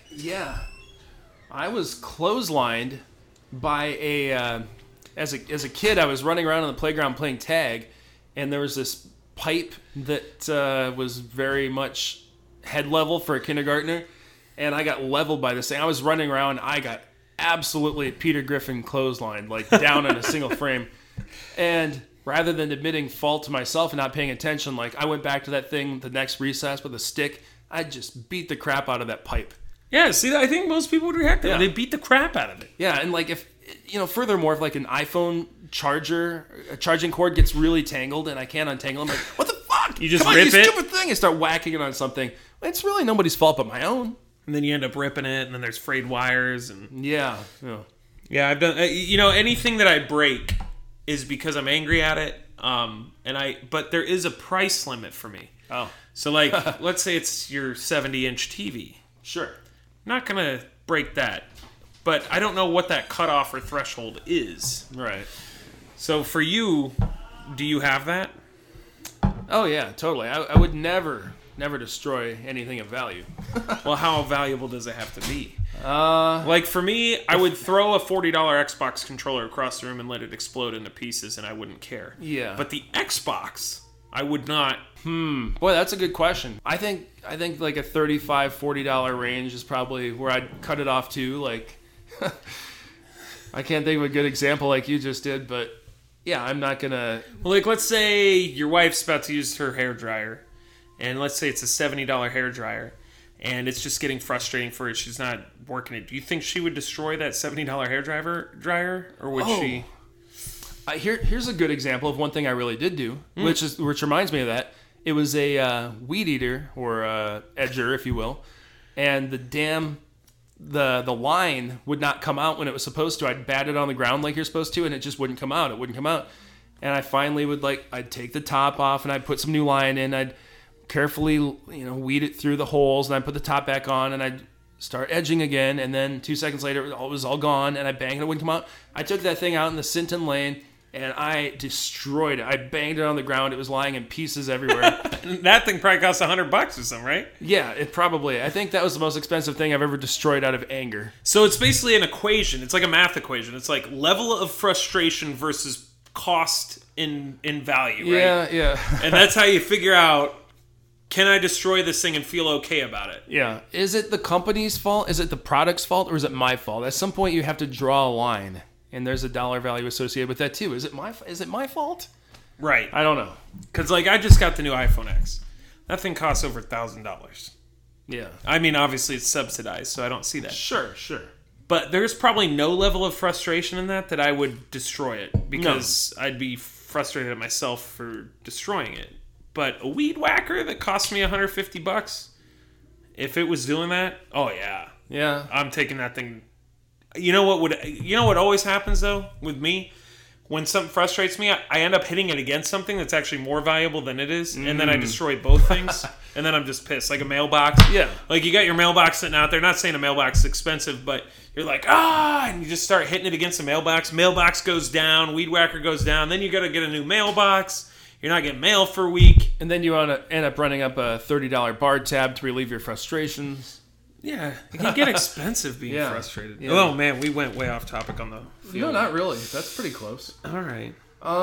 S2: I was clotheslined by a as a kid. I was running around on the playground playing tag, and there was this pipe that was very much head level for a kindergartner, and I got leveled by this thing. I was running around. I got absolutely Peter Griffin clotheslined, like down in a single frame, and rather than admitting fault to myself and not paying attention, like I went back to that thing the next recess with a stick. I just beat the crap out of that pipe.
S3: Yeah, see, I think most people would react that way.
S2: Yeah.
S3: They beat the crap out of it.
S2: Yeah, and like if furthermore, if like an iPhone a charging cord gets really tangled and I can't untangle, I'm like, what the fuck?
S3: You just
S2: Come on,
S3: rip
S2: you
S3: it?
S2: stupid thing, and start whacking it on something. It's really nobody's fault but my own.
S3: And then you end up ripping it, and then there's frayed wires. And
S2: Yeah.
S3: yeah, I've done, anything that I break is because I'm angry at it. But there is a price limit for me.
S2: Oh,
S3: So, like, let's say it's your 70-inch TV.
S2: sure.
S3: Not going to break that. But I don't know what that cutoff or threshold is.
S2: Right.
S3: So, for you, do you have that?
S2: Oh yeah, totally. I would never destroy anything of value.
S3: Well, how valuable does it have to be? Like, for me, I would throw a $40 Xbox controller across the room and let it explode into pieces, and I wouldn't care.
S2: Yeah.
S3: But the Xbox, I would not.
S2: Boy, that's a good question. I think like a $35, $40 range is probably where I'd cut it off to. Like, I can't think of a good example like you just did, but yeah, I'm not gonna.
S3: Well, like, let's say your wife's about to use her hair dryer, and let's say it's a $70 hair dryer, and it's just getting frustrating for her. She's not working it. Do you think she would destroy that $70 hair dryer, or would she?
S2: Here's a good example of one thing I really did do, which reminds me of that. It was a weed eater or edger, if you will, and the line would not come out when it was supposed to. I'd bat it on the ground like you're supposed to, and it just wouldn't come out. It wouldn't come out, and I finally I'd take the top off and I'd put some new line in. I'd carefully weed it through the holes, and I'd put the top back on, and I'd start edging again. And then 2 seconds later, it was all gone, and I banged it. It wouldn't come out. I took that thing out in the Sinton Lane, and I destroyed it. I banged it on the ground. It was lying in pieces everywhere.
S3: That thing probably cost $100 or something, right?
S2: Yeah, it probably. I think that was the most expensive thing I've ever destroyed out of anger.
S3: So it's basically an equation. It's like a math equation. It's like level of frustration versus cost in value, right?
S2: Yeah.
S3: And that's how you figure out, can I destroy this thing and feel okay about it?
S2: Yeah. Is it the company's fault? Is it the product's fault? Or is it my fault? At some point, you have to draw a line. And there's a dollar value associated with that, too. Is it my fault?
S3: Right.
S2: I don't know.
S3: Because, like, I just got the new iPhone X. That thing costs over $1,000.
S2: Yeah.
S3: I mean, obviously, it's subsidized, so I don't see that.
S2: Sure.
S3: But there's probably no level of frustration in that I would destroy it. Because I'd be frustrated at myself for destroying it. But a weed whacker that cost me $150, if it was doing that, oh, yeah.
S2: Yeah.
S3: I'm taking that thing. You know what always happens, though, with me? When something frustrates me, I end up hitting it against something that's actually more valuable than it is, and then I destroy both things, and then I'm just pissed. Like a mailbox.
S2: Yeah.
S3: Like, you got your mailbox sitting out there. Not saying a mailbox is expensive, but you're like, and you just start hitting it against the mailbox. Mailbox goes down. Weed whacker goes down. Then you got to get a new mailbox. You're not getting mail for a week.
S2: And then you end up running up a $30 bar tab to relieve your frustrations.
S3: Yeah, it can get expensive being frustrated. Yeah. Oh, man, we went way off topic on the field.
S2: No, not really. That's pretty close.
S3: All right.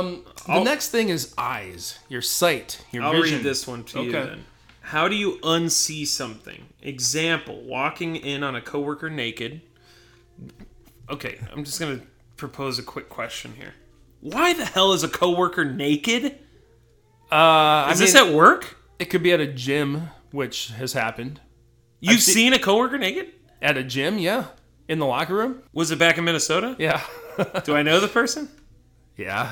S2: The next thing is eyes, your sight, your
S3: I'll
S2: vision.
S3: read this one to you then. How do you unsee something? Example, walking in on a coworker naked. Okay, I'm just going to propose a quick question here. Why the hell is a coworker naked? Is this at work?
S2: It could be at a gym, which has happened.
S3: You've seen a coworker naked?
S2: At a gym, yeah. In the locker room?
S3: Was it back in Minnesota?
S2: Yeah.
S3: Do I know the person?
S2: Yeah.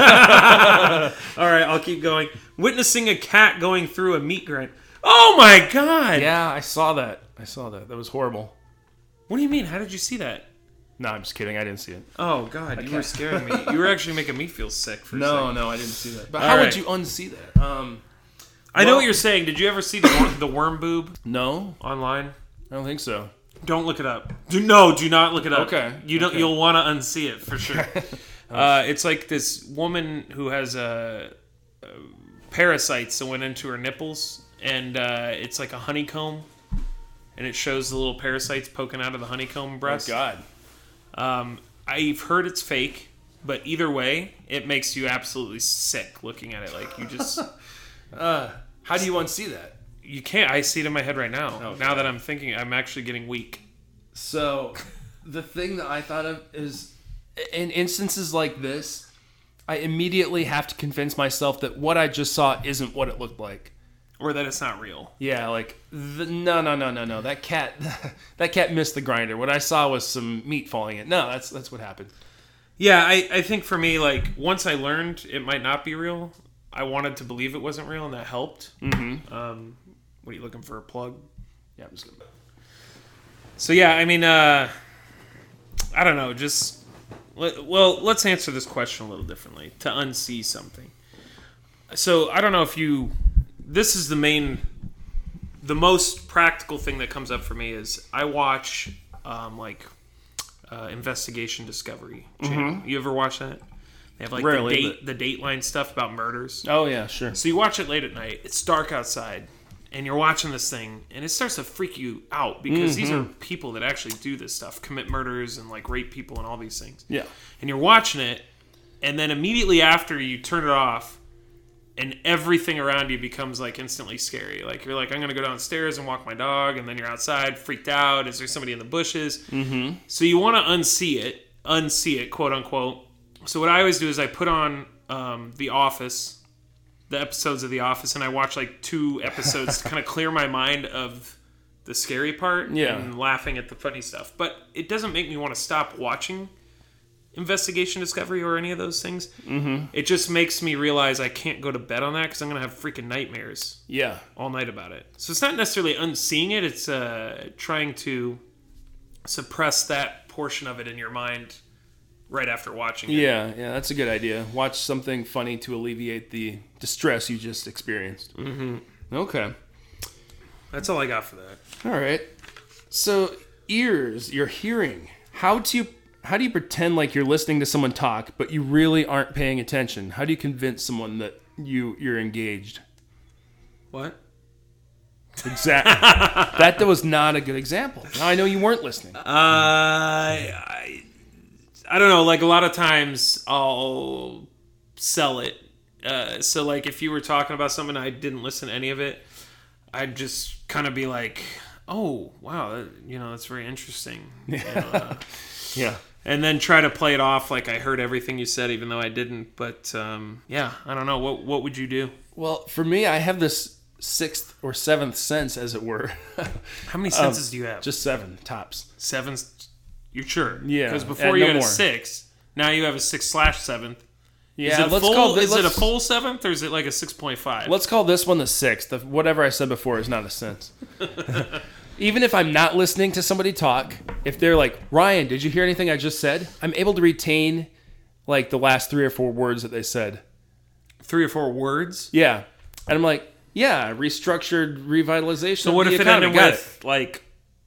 S3: All right, I'll keep going. Witnessing a cat going through a meat grind. Oh my God!
S2: Yeah, I saw that. That was horrible.
S3: What do you mean? How did you see that?
S2: No, I'm just kidding. I didn't see it.
S3: Oh God, you were scaring me. You were actually making me feel sick for a second.
S2: No, I didn't see that. But how would you unsee that?
S3: I know what you're saying. Did you ever see the worm boob?
S2: No,
S3: online.
S2: I don't think so.
S3: Don't look it up. Do not look it up.
S2: Okay.
S3: You'll want to unsee it for sure. It's like this woman who has parasites that went into her nipples, and it's like a honeycomb, and it shows the little parasites poking out of the honeycomb breast.
S2: Oh God.
S3: I've heard it's fake, but either way, it makes you absolutely sick looking at it. Like, you just.
S2: How do you unsee that?
S3: You can't. I see it in my head right now.
S2: Okay.
S3: Now that I'm thinking, I'm actually getting weak.
S2: So, the thing that I thought of is, in instances like this, I immediately have to convince myself that what I just saw isn't what it looked like.
S3: Or that it's not real.
S2: Yeah, like, no. That cat missed the grinder. What I saw was some meat falling in. No, that's what happened.
S3: Yeah, I think for me, like, once I learned it might not be real, I wanted to believe it wasn't real, and that helped.
S2: Mm-hmm.
S3: What are you looking for, a plug?
S2: Yeah, I'm just gonna.
S3: So yeah, I mean, I don't know. Let's answer this question a little differently. To unsee something. So I don't know if you this is the most practical thing that comes up for me is I watch Investigation Discovery channel. You ever watch that? They have like
S2: Rarely,
S3: the Dateline stuff about murders.
S2: Oh yeah, sure.
S3: So you watch it late at night. It's dark outside, and you're watching this thing, and it starts to freak you out because these are people that actually do this stuff, commit murders and like rape people and all these things.
S2: Yeah.
S3: And you're watching it, and then immediately after you turn it off, and everything around you becomes like instantly scary. Like you're like, I'm gonna go downstairs and walk my dog, and then you're outside, freaked out. Is there somebody in the bushes? Mm-hmm. So you want to unsee it, quote unquote. So what I always do is I put on The Office, the episodes of The Office, and I watch like 2 episodes to kind of clear my mind of the scary part and laughing at the funny stuff. But it doesn't make me want to stop watching Investigation Discovery or any of those things. Mm-hmm. It just makes me realize I can't go to bed on that because I'm going to have freaking nightmares all night about it. So it's not necessarily unseeing it. It's trying to suppress that portion of it in your mind right after watching it.
S2: Yeah, that's a good idea. Watch something funny to alleviate the distress you just experienced. Mm-hmm. Okay.
S3: That's all I got for that.
S2: All right. So, ears, your hearing. How do you pretend like you're listening to someone talk, but you really aren't paying attention? How do you convince someone that you're engaged?
S3: What?
S2: Exactly. That was not a good example. Now I know you weren't listening.
S3: I don't know, like a lot of times I'll sell it. So like if you were talking about something and I didn't listen to any of it, I'd just kind of be like, oh, wow, that's very interesting.
S2: Yeah.
S3: And then try to play it off like I heard everything you said, even though I didn't. But I don't know. What would you do?
S2: Well, for me, I have this 6th or 7th sense, as it were.
S3: How many senses do you have?
S2: Just 7, tops.
S3: 7? You're sure?
S2: Yeah.
S3: Because before you had a 6, now you have a 6/7th.
S2: Yeah,
S3: is it a full 7th or is it like a 6.5?
S2: Let's call this one the 6th. Whatever I said before is not a sense. Even if I'm not listening to somebody talk, if they're like, Ryan, did you hear anything I just said? I'm able to retain like the last 3 or 4 words that they said.
S3: 3 or 4 words?
S2: Yeah. And I'm like, yeah, restructured revitalization.
S3: So what if it ended with like,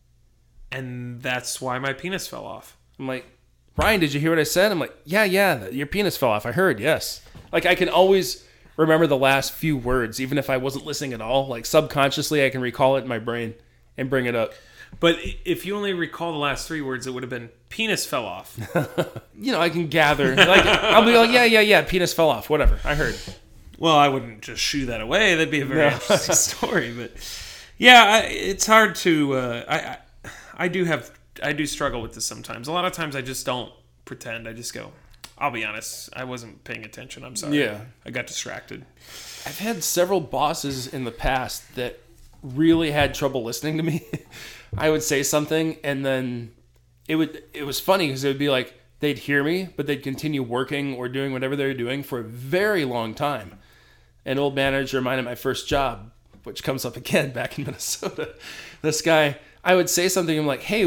S3: and that's why my penis fell off?
S2: I'm like, Ryan, did you hear what I said? I'm like, yeah, your penis fell off. I heard, yes. Like I can always remember the last few words, even if I wasn't listening at all. Like subconsciously, I can recall it in my brain and bring it up.
S3: But if you only recall the last 3 words, it would have been penis fell off.
S2: I can gather. Like I'll be like, yeah, penis fell off. Whatever, I heard.
S3: Well, I wouldn't just shoo that away. That'd be a very interesting story. But yeah, it's hard to. I do struggle with this sometimes. A lot of times I just don't pretend. I just go, I'll be honest, I wasn't paying attention. I'm sorry.
S2: Yeah.
S3: I got distracted.
S2: I've had several bosses in the past that really had trouble listening to me. I would say something and then it was funny because it would be like they'd hear me, but they'd continue working or doing whatever they were doing for a very long time. An old manager of mine at my first job, which comes up again back in Minnesota, this guy, I would say something, I'm like, hey,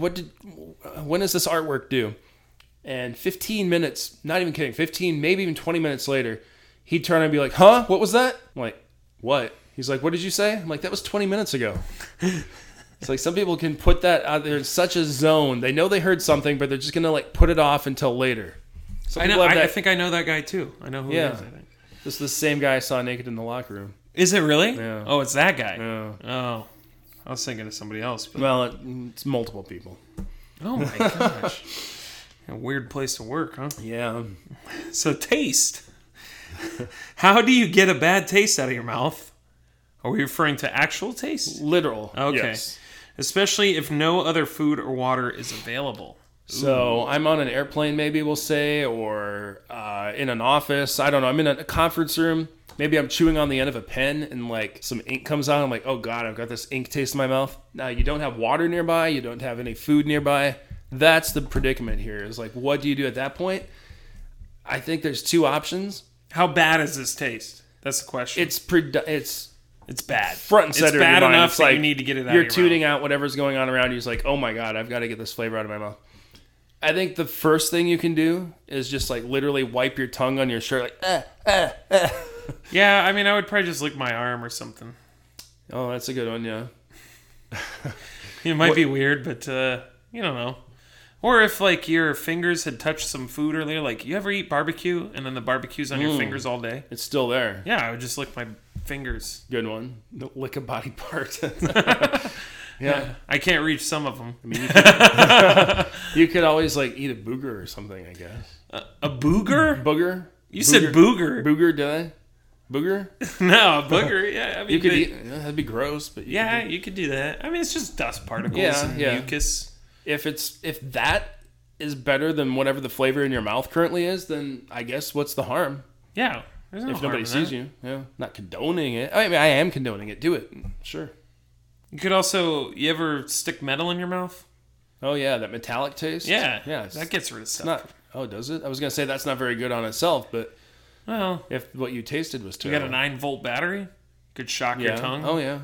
S2: when does this artwork due? And 15 minutes, not even kidding, 15, maybe even 20 minutes later, he'd turn and be like, huh? What was that? I'm like, what? He's like, what did you say? I'm like, that was 20 minutes ago. It's like some people can put that out there in such a zone. They know they heard something, but they're just going to like put it off until later.
S3: I think I know that guy too. I know who he is, I think.
S2: This is the same guy I saw naked in the locker room.
S3: Is it really?
S2: Yeah.
S3: Oh, it's that guy.
S2: Yeah.
S3: Oh, I was thinking of somebody else. But...
S2: Well, it's multiple people.
S3: Oh my gosh. A weird place to work, huh?
S2: Yeah.
S3: So taste. How do you get a bad taste out of your mouth? Are we referring to actual taste?
S2: Literal.
S3: Okay.
S2: Yes.
S3: Especially if no other food or water is available.
S2: So I'm on an airplane, maybe we'll say, or in an office. I don't know. I'm in a conference room. Maybe I'm chewing on the end of a pen and like some ink comes out. I'm like, oh God, I've got this ink taste in my mouth. Now you don't have water nearby. You don't have any food nearby. That's the predicament here is like, what do you do at that point? I think there's 2 options.
S3: How bad is this taste? That's the question.
S2: It's
S3: bad.
S2: Front and center.
S3: It's bad enough
S2: it's
S3: that
S2: like,
S3: you need to get it out
S2: You're
S3: of your
S2: tuning
S3: mouth.
S2: out whatever's going on around you. It's like, oh my God, I've got to get this flavor out of my mouth. I think the first thing you can do is just like literally wipe your tongue on your shirt. Like,
S3: Yeah, I mean, I would probably just lick my arm or something.
S2: Oh, that's a good one. Yeah.
S3: It might be weird, but you don't know. Or if like your fingers had touched some food earlier, like you ever eat barbecue and then the barbecue's on your fingers all day?
S2: It's still there.
S3: Yeah, I would just lick my fingers.
S2: Good one. Don't lick a body part. Yeah.
S3: I can't reach some of them.
S2: I mean, you could always like eat a booger or something, I guess.
S3: A booger?
S2: Booger?
S3: You said booger.
S2: Booger, did I? Booger?
S3: No, a booger. Yeah, I mean,
S2: You could eat. That'd be gross, but
S3: Yeah, you could do that. I mean, it's just dust particles and mucus.
S2: If that is better than whatever the flavor in your mouth currently is, then I guess what's the harm?
S3: Yeah, there's no
S2: If
S3: harm
S2: nobody
S3: in
S2: sees
S3: that.
S2: you, yeah, not condoning it. I mean, I am condoning it. Do it, sure.
S3: You could also, you ever stick metal in your mouth?
S2: Oh yeah, that metallic taste.
S3: Yeah,
S2: yeah,
S3: that gets rid of
S2: it's
S3: stuff.
S2: not. Oh, does it? I was gonna say that's not very good on itself, but
S3: Well,
S2: if what you tasted was
S3: you
S2: terrible,
S3: got a 9-volt battery. Could shock
S2: yeah.
S3: your tongue.
S2: Oh yeah.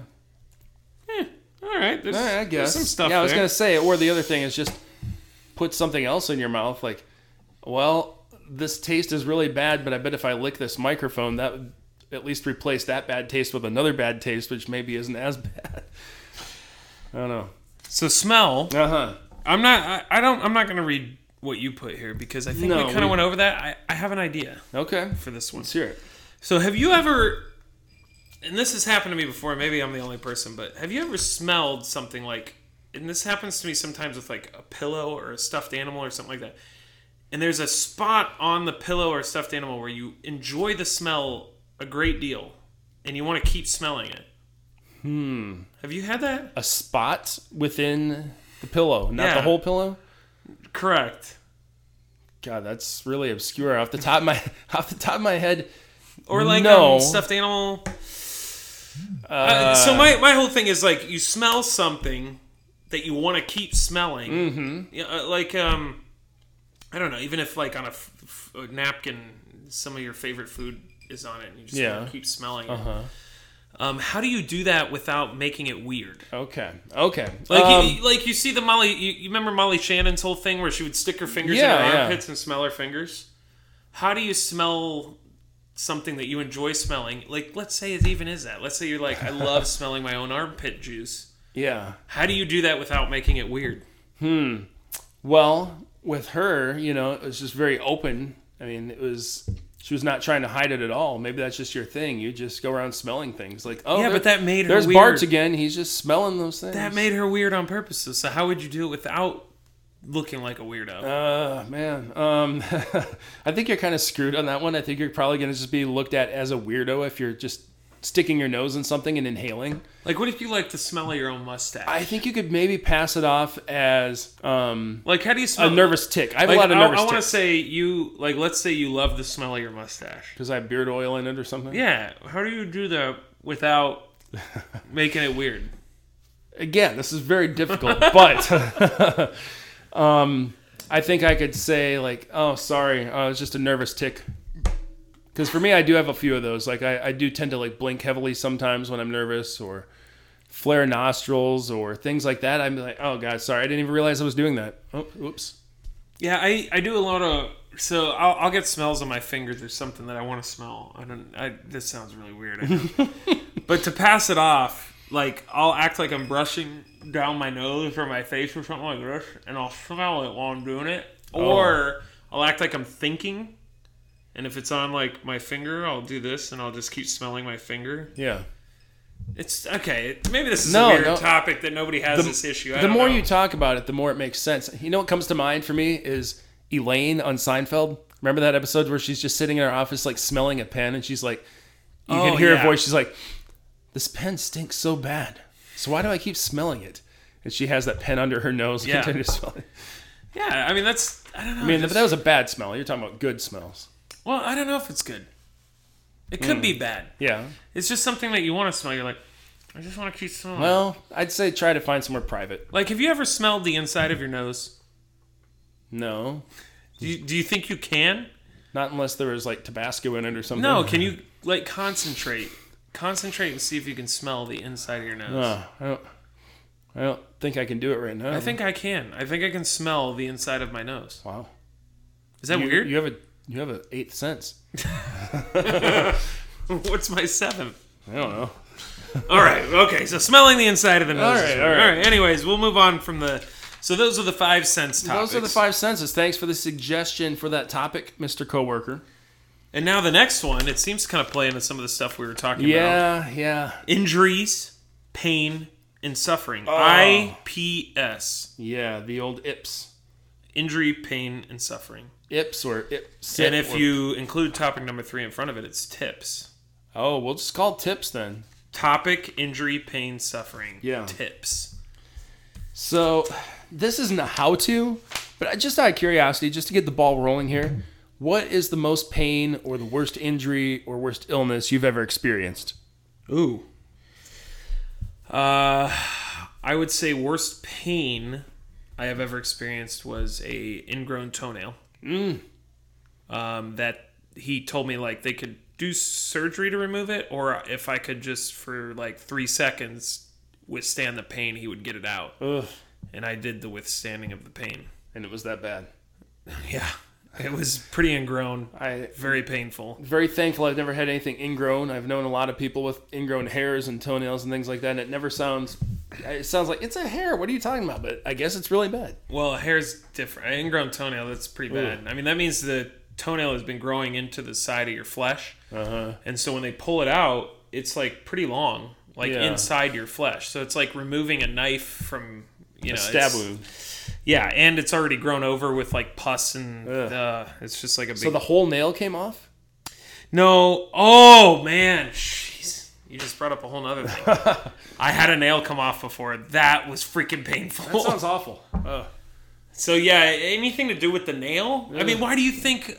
S3: All right, there's,
S2: All right, I
S3: there's
S2: guess.
S3: some stuff
S2: Yeah, I was
S3: there.
S2: gonna say, or the other thing is just put something else in your mouth. Like, well, this taste is really bad, but I bet if I lick this microphone, that would at least replace that bad taste with another bad taste, which maybe isn't as bad. I don't know.
S3: So smell.
S2: Uh huh.
S3: I'm not gonna read what you put here because I think
S2: No,
S3: we kind of went over that. I have an idea
S2: Okay.
S3: for this one.
S2: Let's hear it.
S3: So have you ever, and this has happened to me before, maybe I'm the only person, but have you ever smelled something like, and this happens to me sometimes with like a pillow or a stuffed animal or something like that, and there's a spot on the pillow or stuffed animal where you enjoy the smell a great deal and you want to keep smelling it? Have you had that?
S2: A spot within the pillow, not
S3: Yeah.
S2: the whole pillow.
S3: Correct.
S2: God, that's really obscure. Off the top of my head.
S3: Or like
S2: No.
S3: stuffed animal. So my whole thing is like you smell something that you want to keep smelling. Mm-hmm. Yeah, like I don't know. Even if like on a napkin, some of your favorite food is on it, and you just want to keep smelling it. How do you do that without making it weird?
S2: Okay.
S3: Like you see the Molly. You remember Molly Shannon's whole thing where she would stick her fingers in her armpits and smell her fingers. How do you smell something that you enjoy smelling? Like, let's say it even is that. Let's say you're like, I love smelling my own armpit juice.
S2: Yeah.
S3: How do you do that without making it weird?
S2: Well, with her, it was just very open. I mean, she was not trying to hide it at all. Maybe that's just your thing. You just go around smelling things. Like, oh,
S3: Yeah, but that made her
S2: there's
S3: weird.
S2: Bart again. He's just smelling those things.
S3: That made her weird on purpose. So how would you do it without looking like a weirdo?
S2: Man. I think you're kind of screwed on that one. I think you're probably going to just be looked at as a weirdo if you're just sticking your nose in something and inhaling.
S3: Like, what if you like the smell of your own mustache?
S2: I think you could maybe pass it off as
S3: like, how do you smell
S2: a nervous tick. I have
S3: like,
S2: a lot of nervous
S3: I want to
S2: ticks.
S3: say let's say you love the smell of your mustache.
S2: Because I have beard oil in it or something?
S3: Yeah. How do you do that without making it weird?
S2: Again, this is very difficult, but I think I could say, like, oh, sorry, it's just a nervous tick. Because for me, I do have a few of those. Like, I do tend to, like, blink heavily sometimes when I'm nervous, or flare nostrils, or things like that. I'm like, oh, God, sorry, I didn't even realize I was doing that. Oh, oops.
S3: Yeah, I do a lot of... So I'll get smells on my fingers or something that I want to smell. This sounds really weird, I know. But to pass it off, like, I'll act like I'm brushing down my nose or my face or something like this, and I'll smell it while I'm doing it. Or I'll act like I'm thinking, and if it's on, like, my finger, I'll do this, and I'll just keep smelling my finger.
S2: Yeah.
S3: It's okay. Maybe this is a weird topic that nobody has this issue.
S2: The more you talk about it, the more it makes sense. You know what comes to mind for me is Elaine on Seinfeld. Remember that episode where she's just sitting in her office, like, smelling a pen, and she's like, you can hear her voice. She's like, this pen stinks so bad. So why do I keep smelling it? And she has that pen under her nose and continues smelling.
S3: Yeah, I mean, that's... I don't know.
S2: I mean, but that was a bad smell. You're talking about good smells.
S3: Well, I don't know if it's good. It could be bad.
S2: Yeah.
S3: It's just something that you want to smell. You're like, I just want to keep smelling.
S2: Well, I'd say try to find somewhere private.
S3: Like, have you ever smelled the inside of your nose?
S2: No.
S3: Do you think you can?
S2: Not unless there was, like, Tabasco in it or something.
S3: No, can you, like, concentrate? Concentrate and see if you can smell the inside of your nose.
S2: I don't think I can do it right now.
S3: I think I can. I think I can smell the inside of my nose.
S2: Wow.
S3: Is that weird?
S2: You have an eighth sense.
S3: What's my 7th?
S2: I don't know.
S3: All right. Okay. So smelling the inside of the nose.
S2: All right.
S3: Anyways, we'll move on from the. So those are the 5 sense topics.
S2: Those are the 5 senses. Thanks for the suggestion for that topic, Mr. Coworker.
S3: And now the next one. It seems to kind of play into some of the stuff we were talking about.
S2: Yeah.
S3: Injuries, pain, and suffering.
S2: Oh.
S3: IPS.
S2: Yeah, the old IPS.
S3: Injury, pain, and suffering.
S2: IPS or IPS.
S3: And if you include topic number 3 in front of it, it's tips.
S2: Oh, we'll just call it tips then.
S3: Topic, injury, pain, suffering.
S2: Yeah.
S3: Tips.
S2: So, this isn't a how-to, but just out of curiosity, just to get the ball rolling here, what is the most pain or the worst injury or worst illness you've ever experienced?
S3: Ooh. I would say worst pain I have ever experienced was a ingrown toenail. That he told me like they could do surgery to remove it, or if I could just for like 3 seconds withstand the pain, he would get it out.
S2: Ugh.
S3: And I did the withstanding of the pain.
S2: And it was that bad.
S3: Yeah. It was pretty ingrown.
S2: I
S3: Very painful.
S2: very thankful I've never had anything ingrown. I've known a lot of people with ingrown hairs and toenails and things like that, and it never sounds... It sounds like, it's a hair. What are you talking about? But I guess it's really bad.
S3: Well, a hair's different. An ingrown toenail, that's pretty bad.
S2: Ooh.
S3: I mean, that means the toenail has been growing into the side of your flesh.
S2: Uh-huh.
S3: And so when they pull it out, it's like pretty long, like
S2: Yeah.
S3: inside your flesh. So it's like removing a knife from, you know,
S2: A stab
S3: it's-
S2: wound.
S3: Yeah, and it's already grown over with like pus and
S2: Ugh.
S3: it's just like a big.
S2: So the whole nail came off?
S3: No, oh man, jeez, you just brought up a whole nother thing. I had a nail come off before. That was freaking painful.
S2: That sounds awful. Ugh.
S3: So yeah, anything to do with the nail? I mean, why do you think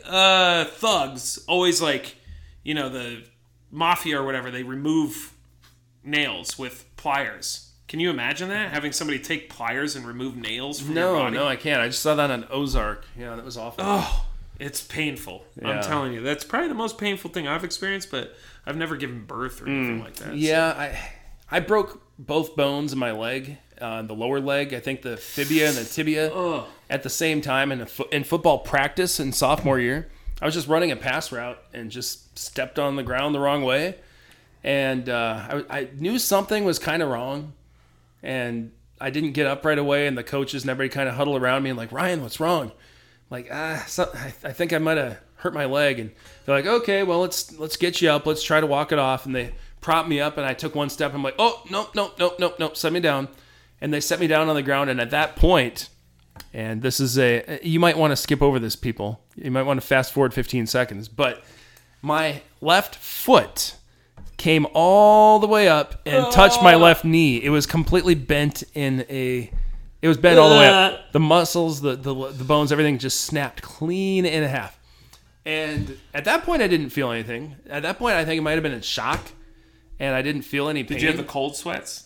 S3: thugs always like, you know, the mafia or whatever, they remove nails with pliers? Can you imagine that? Having somebody take pliers and remove nails from your body?
S2: No, I can't. I just saw that on Ozark. Yeah, that was awful.
S3: Oh, it's painful.
S2: Yeah.
S3: I'm telling you. That's probably the most painful thing I've experienced, but I've never given birth or anything like that.
S2: Yeah, I broke both bones in my leg, the lower leg. I think the fibia and the tibia at the same time in football practice in sophomore year. I was just running a pass route and just stepped on the ground the wrong way. And I knew something was kind of wrong. And I didn't get up right away. And the coaches and everybody kind of huddled around me and like, Ryan, what's wrong? I'm like, I think I might have hurt my leg. And they're like, okay, well, let's get you up. Let's try to walk it off. And they propped me up and I took one step. I'm like, oh, nope, set me down. And they set me down on the ground. And at that point, and this is you might want to skip over this, people. You might want to fast forward 15 seconds. But my left foot came all the way up and touched my left knee. It was completely bent it was bent all the way up. The muscles, the bones, everything just snapped clean in half. And at that point, I didn't feel anything. At that point, I think it might have been in shock, and I didn't feel any pain.
S3: Did you have the cold sweats?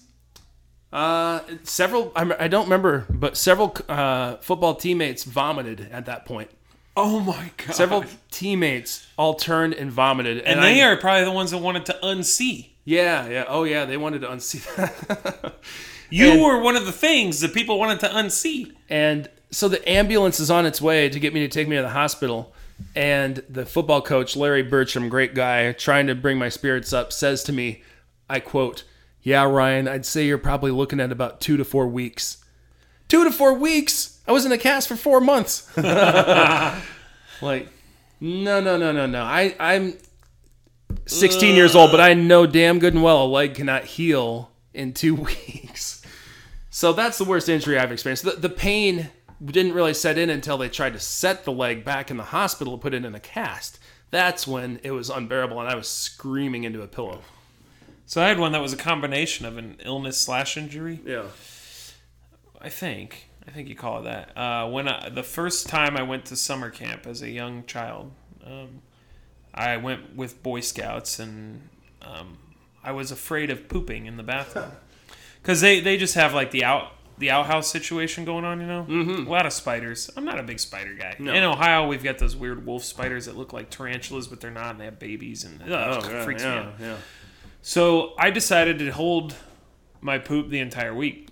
S2: Several, I don't remember, but several football teammates vomited at that point.
S3: Oh my god!
S2: Several teammates all turned and vomited,
S3: and they are probably the ones that wanted to unsee.
S2: Yeah. Oh yeah, they wanted to unsee that.
S3: You were one of the things that people wanted to unsee.
S2: And so the ambulance is on its way to take me to the hospital. And the football coach, Larry Bertram, great guy, trying to bring my spirits up, says to me, I quote, "Yeah, Ryan, I'd say you're probably looking at about 2 to 4 weeks." 2 to 4 weeks? I was in a cast for 4 months. Like, no. I'm 16 years old, but I know damn good and well a leg cannot heal in 2 weeks. So that's the worst injury I've experienced. The pain didn't really set in until they tried to set the leg back in the hospital and put it in a cast. That's when it was unbearable, and I was screaming into a pillow.
S3: So I had one that was a combination of an illness/injury.
S2: Yeah.
S3: I think you call it that. When the first time I went to summer camp as a young child, I went with Boy Scouts, and I was afraid of pooping in the bathroom because they just have like the outhouse situation going on, you know. Mm-hmm. A lot of spiders. I'm not a big spider guy.
S2: No.
S3: In Ohio, we've got those weird wolf spiders that look like tarantulas, but they're not, and they have babies, and freaks me out.
S2: Yeah.
S3: So I decided to hold my poop the entire week.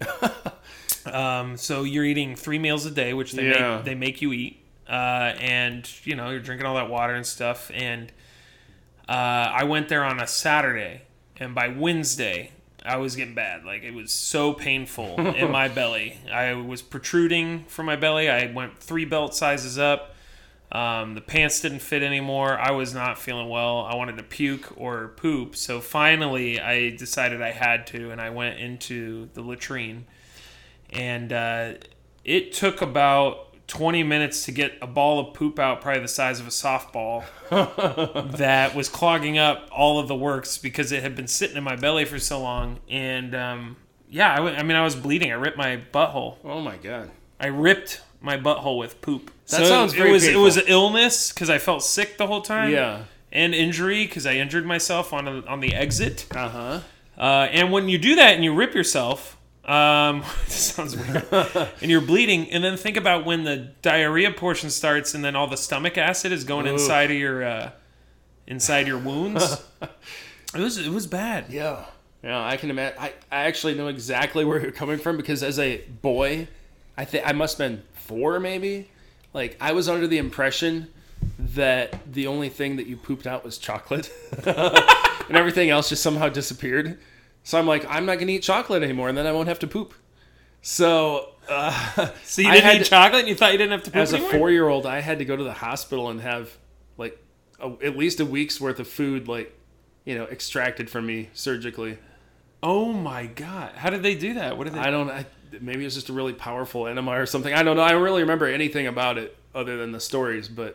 S3: So you're eating 3 meals a day, which they make you eat, and you know you're drinking all that water and stuff. And I went there on a Saturday, and by Wednesday, I was getting bad. Like, it was so painful in my belly. I was protruding from my belly. I went 3 belt sizes up. The pants didn't fit anymore. I was not feeling well. I wanted to puke or poop. So finally, I decided I had to, and I went into the latrine. And it took about 20 minutes to get a ball of poop out, probably the size of a softball, that was clogging up all of the works because it had been sitting in my belly for so long. And I was bleeding. I ripped my butthole.
S2: Oh my God.
S3: I ripped my butthole with poop.
S2: That sounds very painful.
S3: It was an illness because I felt sick the whole time.
S2: Yeah.
S3: And injury because I injured myself on the exit.
S2: Uh-huh.
S3: And when you do that and you rip yourself, this sounds weird, and you're bleeding, and then think about when the diarrhea portion starts and then all the stomach acid is going inside your wounds. It was bad.
S2: Yeah. Yeah, I can imagine. I actually know exactly where you're coming from because as a boy, I think I must have been 4 maybe. Like, I was under the impression that the only thing that you pooped out was chocolate and everything else just somehow disappeared. So I'm like, I'm not going to eat chocolate anymore, and then I won't have to poop. So
S3: you didn't eat chocolate and you thought you didn't have to poop
S2: as
S3: anymore?
S2: a 4-year-old, I had to go to the hospital and have, like, at least a week's worth of food, like, extracted from me surgically.
S3: Oh, my God. How did they do that? What did they
S2: Maybe it was just a really powerful enema or something. I don't know. I don't really remember anything about it other than the stories. But,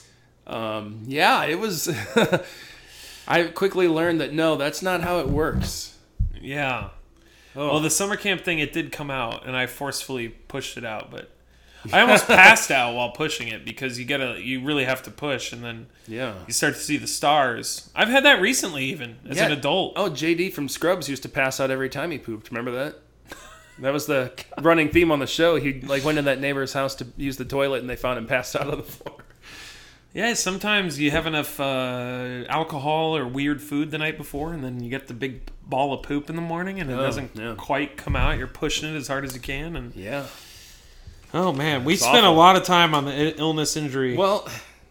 S2: it was... I quickly learned that, no, that's not how it works.
S3: Yeah. Oh. Well, the summer camp thing, it did come out, and I forcefully pushed it out, but I almost passed out while pushing it because you really have to push, and then you start to see the stars. I've had that recently, even as an adult.
S2: Oh, JD from Scrubs used to pass out every time he pooped. Remember that? That was the running theme on the show. He went in that neighbor's house to use the toilet, and they found him passed out on the floor.
S3: Yeah, sometimes you have enough alcohol or weird food the night before, and then you get the big ball of poop in the morning, and it doesn't quite come out. You're pushing it as hard as you can, and oh man, we spent a lot of time on the illness injury.
S2: Well,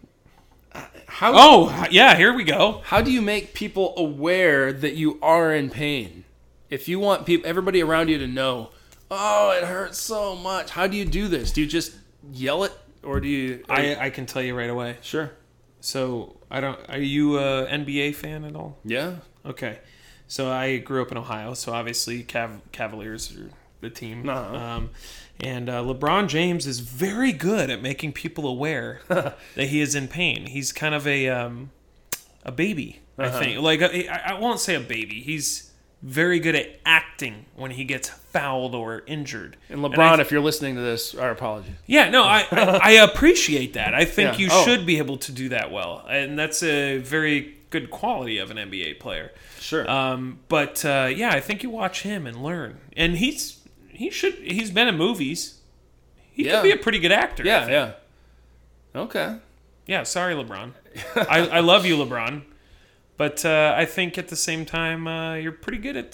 S3: here we go.
S2: How do you make people aware that you are in pain? If you want everybody around you to know, oh, it hurts so much. How do you do this? Do you just yell it? Or do you...
S3: I can tell you right away.
S2: Sure.
S3: So, are you a NBA fan at all?
S2: Yeah.
S3: Okay. So, I grew up in Ohio, so obviously Cavaliers are the team.
S2: Uh-huh.
S3: And LeBron James is very good at making people aware that he is in pain. He's kind of a baby, I think. Like, I won't say a baby. He's very good at acting when he gets fouled or injured.
S2: And LeBron, if you're listening to this, our apologies.
S3: Yeah, no, I appreciate that. I think you should be able to do that well. And that's a very good quality of an NBA player.
S2: Sure.
S3: But I think you watch him and learn. And he's been in movies. He could be a pretty good actor.
S2: Yeah. Okay.
S3: Yeah, sorry, LeBron. I love you, LeBron. But I think at the same time, you're pretty good at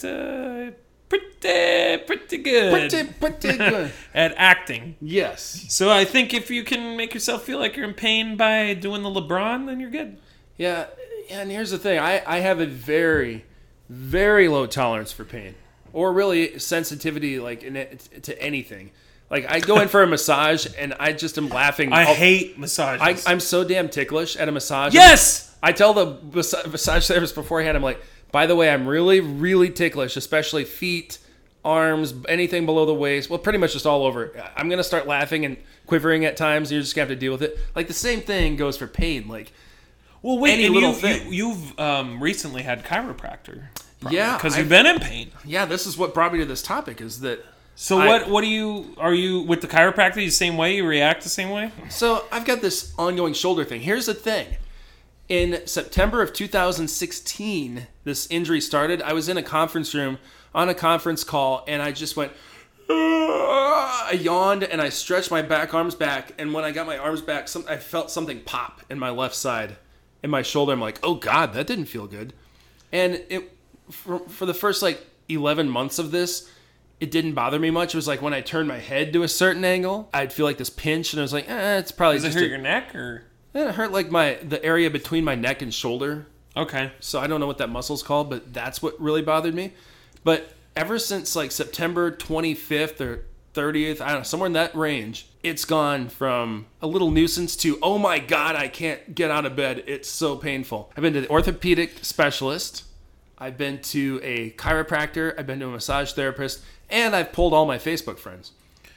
S3: pretty good at acting.
S2: Yes.
S3: So I think if you can make yourself feel like you're in pain by doing the LeBron, then you're good.
S2: Yeah. And here's the thing: I have a very, very low tolerance for pain, or really sensitivity, like to anything. Like, I go in for a massage, and I just am laughing.
S3: I hate massages.
S2: I'm so damn ticklish at a massage.
S3: Yes!
S2: I tell the massage therapist beforehand, I'm like, by the way, I'm really, really ticklish, especially feet, arms, anything below the waist. Well, pretty much just all over. I'm going to start laughing and quivering at times, and you're just going to have to deal with it. Like, the same thing goes for pain. Like,
S3: well, wait,
S2: any little thing.
S3: You've recently had chiropractor.
S2: Yeah.
S3: Because you've been in pain.
S2: Yeah, this is what brought me to this topic, is that...
S3: So what are you with the chiropractor the same way? You react the same way?
S2: So I've got this ongoing shoulder thing. Here's the thing. In September of 2016, this injury started. I was in a conference room on a conference call, and I just went, I yawned, and I stretched my arms back, and when I got my arms back, I felt something pop in my left side, in my shoulder. I'm like, oh God, that didn't feel good. And for the first 11 months of this, it didn't bother me much. It was like when I turned my head to a certain angle, I'd feel like this pinch, and I was like, it's probably
S3: just... Does it hurt your neck, or...?
S2: It hurt like the area between my neck and shoulder.
S3: Okay.
S2: So I don't know what that muscle's called, but that's what really bothered me. But ever since like September 25th or 30th, I don't know, somewhere in that range, it's gone from a little nuisance to, oh my God, I can't get out of bed. It's so painful. I've been to the orthopedic specialist. I've been to a chiropractor. I've been to a massage therapist. And I've pulled all my Facebook friends.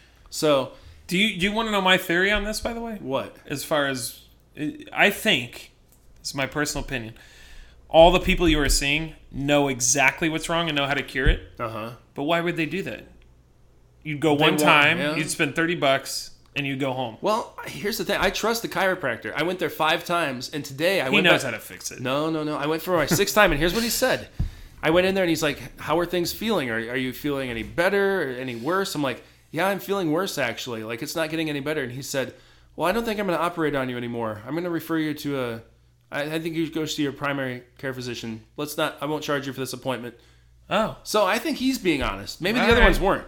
S2: So...
S3: Do you want to know my theory on this, by the way?
S2: What?
S3: As far as... I think, this is my personal opinion, all the people you are seeing know exactly what's wrong and know how to cure it.
S2: Uh-huh.
S3: But why would they do that? You'd go one time,
S2: yeah.
S3: You'd spend $30, and you'd go home.
S2: Well, here's the thing. I trust the chiropractor. I went there 5 times, and today
S3: He knows how to fix it.
S2: No. I went for my 6th time, and here's what he said. I went in there, and he's like, how are things feeling? Are you feeling any better or any worse? I'm like, yeah, I'm feeling worse, actually. Like, it's not getting any better. And he said, well, I don't think I'm going to operate on you anymore. I'm going to refer you to I think you should go see your primary care physician. I won't charge you for this appointment.
S3: Oh.
S2: So I think he's being honest. Maybe the
S3: All
S2: other
S3: right.
S2: ones weren't.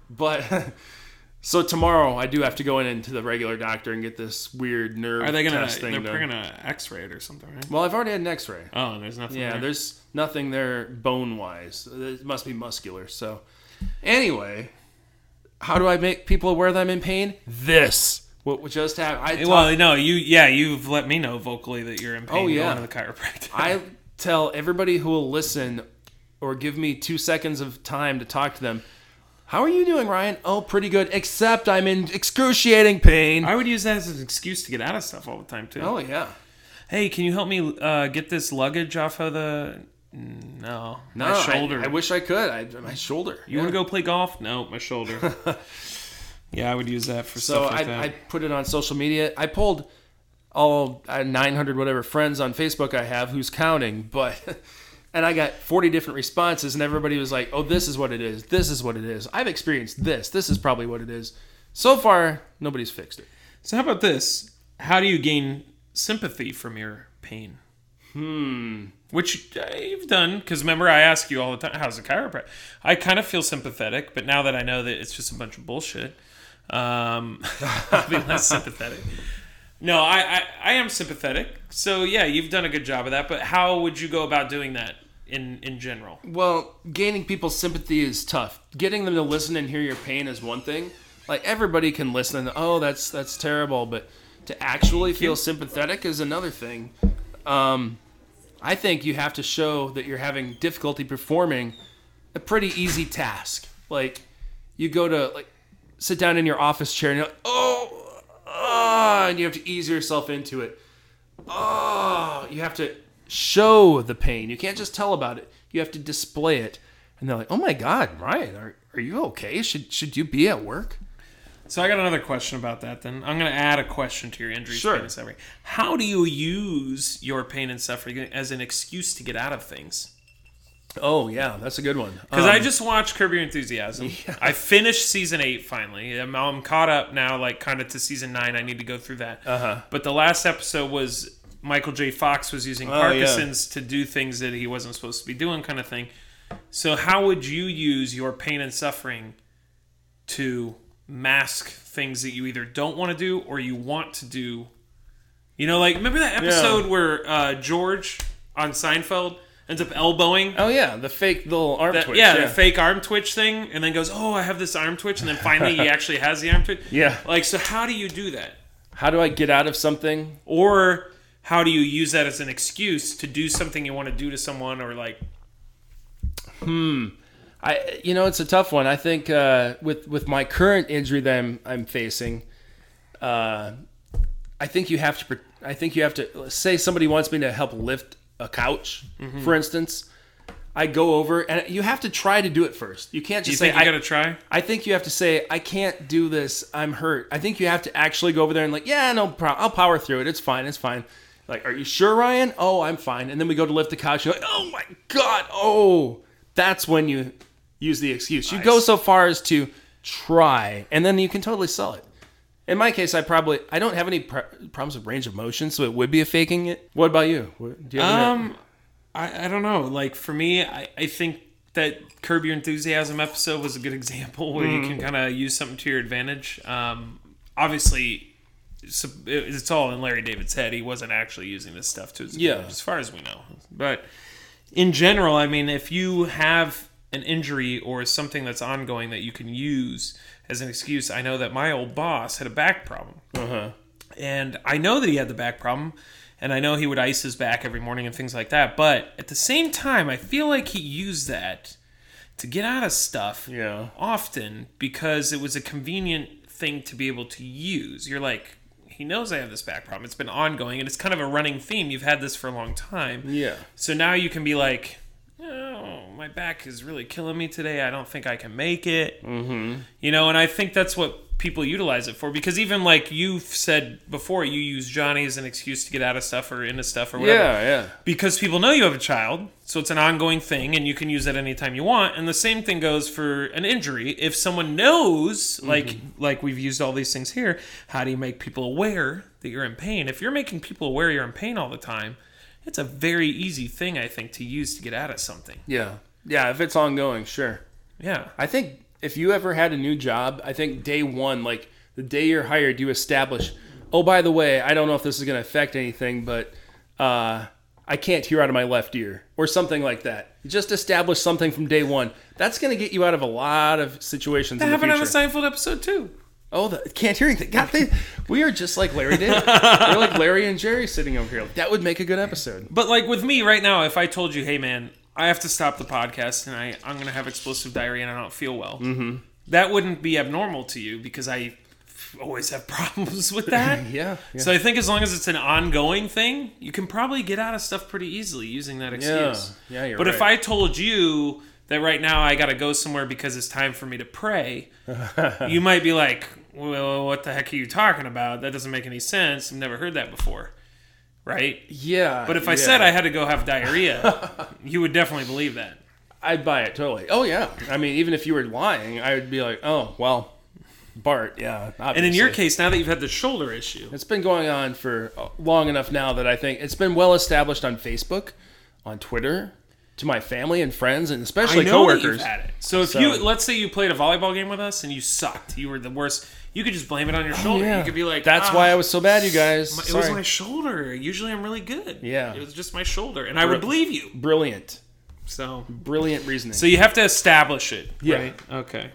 S2: But, so tomorrow I do have to go into the regular doctor and get this weird nerve
S3: Are they going
S2: test
S3: to...
S2: thing
S3: They're
S2: done.
S3: going to x-ray it or something, right?
S2: Well, I've already had an x-ray.
S3: Oh, and there's nothing
S2: Yeah,
S3: there.
S2: there's nothing there bone-wise. It must be muscular. So, anyway, how do I make people aware that I'm in pain? This. What just happened.
S3: Well, no, you've let me know vocally that you're in pain.
S2: Oh, yeah.
S3: Going to the chiropractor.
S2: I tell everybody who will listen or give me 2 seconds of time to talk to them, how are you doing, Ryan? Oh, pretty good, except I'm in excruciating pain.
S3: I would use that as an excuse to get out of stuff all the time, too.
S2: Oh, yeah.
S3: Hey, can you help me get this luggage off of the... No,
S2: No,
S3: my shoulder.
S2: I wish I could. My shoulder.
S3: You want to go play golf? No, my shoulder. Yeah, I would use that for
S2: So
S3: stuff like that.
S2: I put it on social media. I pulled all 900 whatever friends on Facebook I have, who's counting, but and I got 40 different responses, and everybody was like, "Oh, this is what it is. This is what it is. I've experienced this. This is probably what it is." So far, nobody's fixed it.
S3: So how about this? How do you gain sympathy from your pain? Which you've done, because remember I ask you all the time, how's the chiropractor? I kind of feel sympathetic, but now that I know that it's just a bunch of bullshit, I'll be less sympathetic. No, I am sympathetic. So yeah, you've done a good job of that, but how would you go about doing that in general?
S2: Well, gaining people's sympathy is tough. Getting them to listen and hear your pain is one thing. Like, everybody can listen and, oh, that's terrible, but to actually feel sympathetic is another thing. I think you have to show that you're having difficulty performing a pretty easy task. Like, you go to, like, sit down in your office chair and you're like, and you have to ease yourself into it. You have to show the pain. You can't just tell about it. You have to display it. And they're like, oh my God, Ryan, are you okay? Should you be at work?
S3: So I got another question about that then. I'm going to add a question to your injuries,
S2: Sure.
S3: pain, and suffering. How do you use your pain and suffering as an excuse to get out of things?
S2: Oh, yeah, that's a good one.
S3: Because I just watched Curb Your Enthusiasm. Yeah. I finished season 8 finally. I'm caught up now, like kind of to season 9. I need to go through that. But the last episode was Michael J. Fox was using Parkinson's to do things that he wasn't supposed to be doing, kind of thing. So how would you use your pain and suffering to mask things that you either don't want to do or you want to do? You know, like, remember that episode where George on Seinfeld ends up elbowing?
S2: Oh, yeah, the fake little arm twitch.
S3: Yeah, the fake arm twitch thing, and then goes, oh, I have this arm twitch, and then finally he actually has the arm twitch.
S2: Yeah.
S3: Like, so how do you do that?
S2: How do I get out of something?
S3: Or how do you use that as an excuse to do something you want to do to someone, or like...
S2: It's a tough one. I think with my current injury that I'm facing, I think you have to say somebody wants me to help lift a couch, for instance. I go over and you have to try to do it first. You can't just say,
S3: you got to try?
S2: I think you have to say, I can't do this. I'm hurt. I think you have to actually go over there and like, yeah, no problem. I'll power through it. It's fine. It's fine. Like, are you sure, Ryan? Oh, I'm fine. And then we go to lift the couch. You're like, oh my God. Oh, that's when you use the excuse. You go so far as to try, and then you can totally sell it. In my case, I don't have any problems with range of motion, so it would be a faking it. What about you? Do you have
S3: I don't know. Like, for me, I think that Curb Your Enthusiasm episode was a good example where you can kind of use something to your advantage. Obviously, it's all in Larry David's head. He wasn't actually using this stuff to his advantage, as far as we know. But in general, I mean, if you have an injury or something that's ongoing that you can use as an excuse, I know that my old boss had a back problem. And I know that he had the back problem, and I know he would ice his back every morning and things like that. But at the same time, I feel like he used that to get out of stuff often because it was a convenient thing to be able to use. You're like, he knows I have this back problem. It's been ongoing, and it's kind of a running theme. You've had this for a long time.
S2: Yeah.
S3: So now you can be like, oh, my back is really killing me today. I don't think I can make it. You know, and I think that's what people utilize it for, because even like you've said before, you use Johnny as an excuse to get out of stuff or into stuff or whatever.
S2: Yeah.
S3: Because people know you have a child, so it's an ongoing thing, and you can use it anytime you want. And the same thing goes for an injury. If someone knows, like we've used all these things here, how do you make people aware that you're in pain? If you're making people aware you're in pain all the time, it's a very easy thing, I think, to use to get out of something.
S2: Yeah. If it's ongoing, sure.
S3: Yeah.
S2: I think if you ever had a new job, I think day one, like the day you're hired, you establish, oh, by the way, I don't know if this is going to affect anything, but I can't hear out of my left ear or something like that. You just establish something from day one. That's going to get you out of a lot of situations in the future.
S3: That happened on a Seinfeld episode, too.
S2: Oh, can't hear anything. God, we are just like Larry did. We're like Larry and Jerry sitting over here. That would make a good episode.
S3: But like with me right now, if I told you, hey, man, I have to stop the podcast and I'm going to have explosive diarrhea and I don't feel well. That wouldn't be abnormal to you because I always have problems with that.
S2: Yeah.
S3: So I think as long as it's an ongoing thing, you can probably get out of stuff pretty easily using that excuse.
S2: Yeah, you're
S3: but
S2: right.
S3: if I told you that right now I got to go somewhere because it's time for me to pray, you might be like, well, what the heck are you talking about? That doesn't make any sense. I've never heard that before. Right?
S2: Yeah.
S3: But if I said I had to go have diarrhea, you would definitely believe that.
S2: I'd buy it totally. Oh, yeah. I mean, even if you were lying, I would be like, oh, well, Bart, yeah. Obviously.
S3: And in your case, now that you've had the shoulder issue.
S2: It's been going on for long enough now that I think it's been well established on Facebook, on Twitter, to my family and friends, and especially coworkers.
S3: That you've had it. So if you, let's say you played a volleyball game with us and you sucked, you were the worst, you could just blame it on your shoulder.
S2: Yeah.
S3: You could be like,
S2: that's why I was so bad, you guys.
S3: It was my shoulder. Usually I'm really good.
S2: Yeah.
S3: It was just my shoulder. And I would believe you.
S2: Brilliant.
S3: So
S2: brilliant reasoning.
S3: So you have to establish it.
S2: Yeah.
S3: Right? Okay.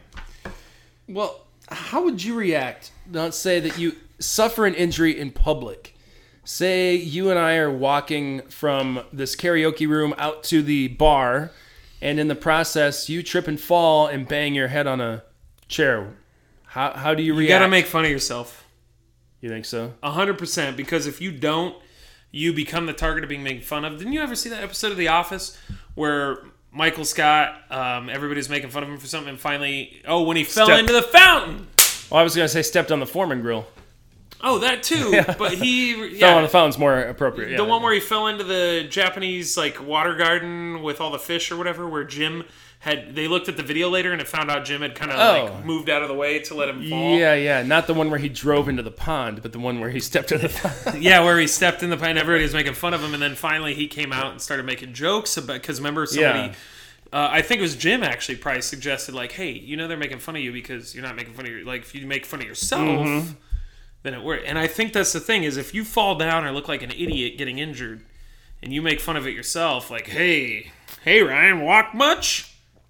S2: Well, how would you react? Let's say that you suffer an injury in public. Say you and I are walking from this karaoke room out to the bar, and in the process, you trip and fall and bang your head on a chair. How do you react?
S3: You gotta make fun of yourself.
S2: You think so?
S3: 100%, because if you don't, you become the target of being made fun of. Didn't you ever see that episode of The Office where Michael Scott, everybody's making fun of him for something, and finally, when he fell into the fountain.
S2: Well, I was going to say stepped on the Foreman grill.
S3: Oh, that too.
S2: Yeah.
S3: But he...
S2: fell on the fountain's more appropriate. Yeah.
S3: The one where he fell into the Japanese water garden with all the fish or whatever, where Jim had... They looked at the video later and it found out Jim had kind of moved out of the way to let him fall.
S2: Yeah. Not the one where he drove into the pond, but the one where he stepped into the pond.
S3: Yeah, where he stepped in the pond. Everybody was making fun of him, and then finally he came out and started making jokes about... Because remember somebody... Yeah. I think it was Jim actually probably suggested, hey, they're making fun of you because you're not making fun of your... if you make fun of yourself, then it works. And I think that's the thing, is if you fall down or look like an idiot getting injured, and you make fun of it yourself, hey Ryan, walk much?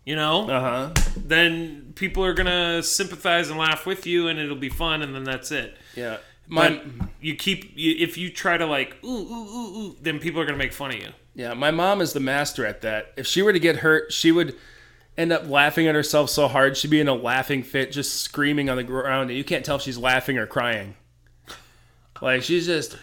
S3: Then people are going to sympathize and laugh with you, and it'll be fun, and then that's it.
S2: Yeah.
S3: But if you try to ooh, then people are going to make fun of you.
S2: Yeah, my mom is the master at that. If she were to get hurt, she would end up laughing at herself so hard, she'd be in a laughing fit, just screaming on the ground, and you can't tell if she's laughing or crying. She's just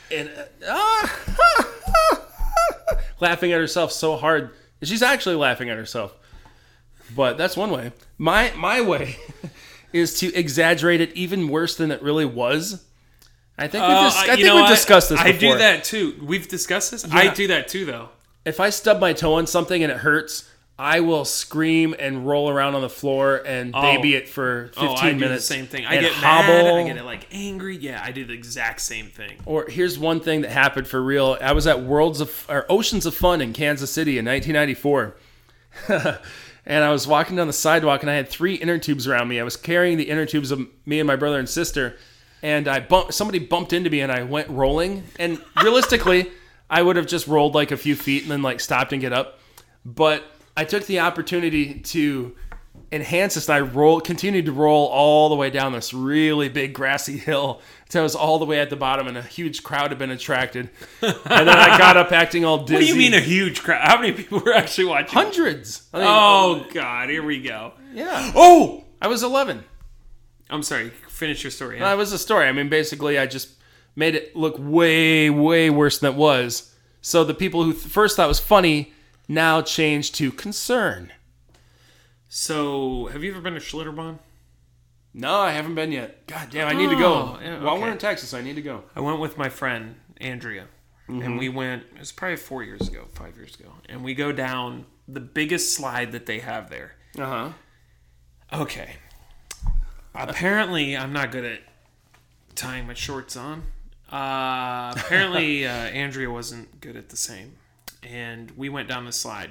S2: laughing at herself so hard. She's actually laughing at herself. But that's one way. My way is to exaggerate it even worse than it really was. I think we've discussed this before.
S3: I do that too. We've discussed this? Yeah. I do that too, though.
S2: If I stub my toe on something and it hurts, I will scream and roll around on the floor and baby it for 15 minutes.
S3: I do the same thing. I get mad, I get angry. Yeah, I do the exact same thing.
S2: Or here's one thing that happened for real. I was at Oceans of Fun in Kansas City in 1994. And I was walking down the sidewalk and I had 3 inner tubes around me. I was carrying the inner tubes of me and my brother and sister. and somebody bumped into me, and I went rolling. And realistically, I would have just rolled like a few feet and then like stopped and get up. But I took the opportunity to enhance this, and I continued to roll all the way down this really big grassy hill until I was all the way at the bottom, and a huge crowd had been attracted. And then I got up acting all dizzy.
S3: What do you mean a huge crowd? How many people were actually watching?
S2: Hundreds. I mean,
S3: oh, God. Here we go.
S2: Yeah.
S3: Oh!
S2: I was 11.
S3: I'm sorry. Finish your story.
S2: That was the story. I mean, basically, I just made it look way, way worse than it was. So the people who first thought it was funny now changed to concern.
S3: So, have you ever been to Schlitterbahn?
S2: No, I haven't been yet. God damn, I need to go.
S3: Yeah, okay.
S2: While we're in Texas, I need to go.
S3: I went with my friend, Andrea. And we went, it was probably 5 years ago. And we go down the biggest slide that they have there.
S2: Uh-huh.
S3: Okay. Apparently, I'm not good at tying my shorts on. Apparently, Andrea wasn't good at the same. And we went down the slide.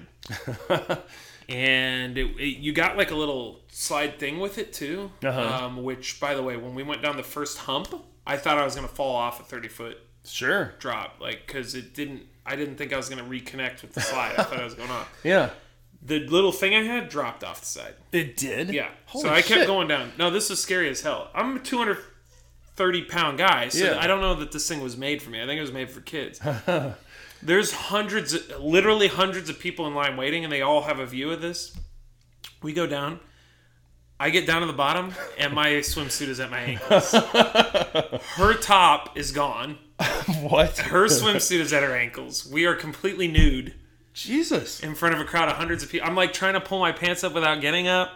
S3: And you got like a little slide thing with it too. Which, by the way, when we went down the first hump, I thought I was going to fall off a 30-foot
S2: Sure.
S3: drop. Like, because I didn't think I was going to reconnect with the slide. I thought I was going off.
S2: Yeah.
S3: The little thing I had dropped off the side.
S2: It did?
S3: Yeah.
S2: Holy
S3: so I kept
S2: shit.
S3: going down. No, this is scary as hell. I'm a 230-pound guy, so
S2: Yeah.
S3: I don't know that this thing was made for me. I think it was made for kids. There's literally hundreds of people in line waiting, and they all have a view of this. We go down. I get down to the bottom, and my swimsuit is at my ankles. Her top is gone.
S2: What?
S3: Her swimsuit is at her ankles. We are completely nude.
S2: Jesus.
S3: In front of a crowd of hundreds of people. I'm like trying to pull my pants up without getting up.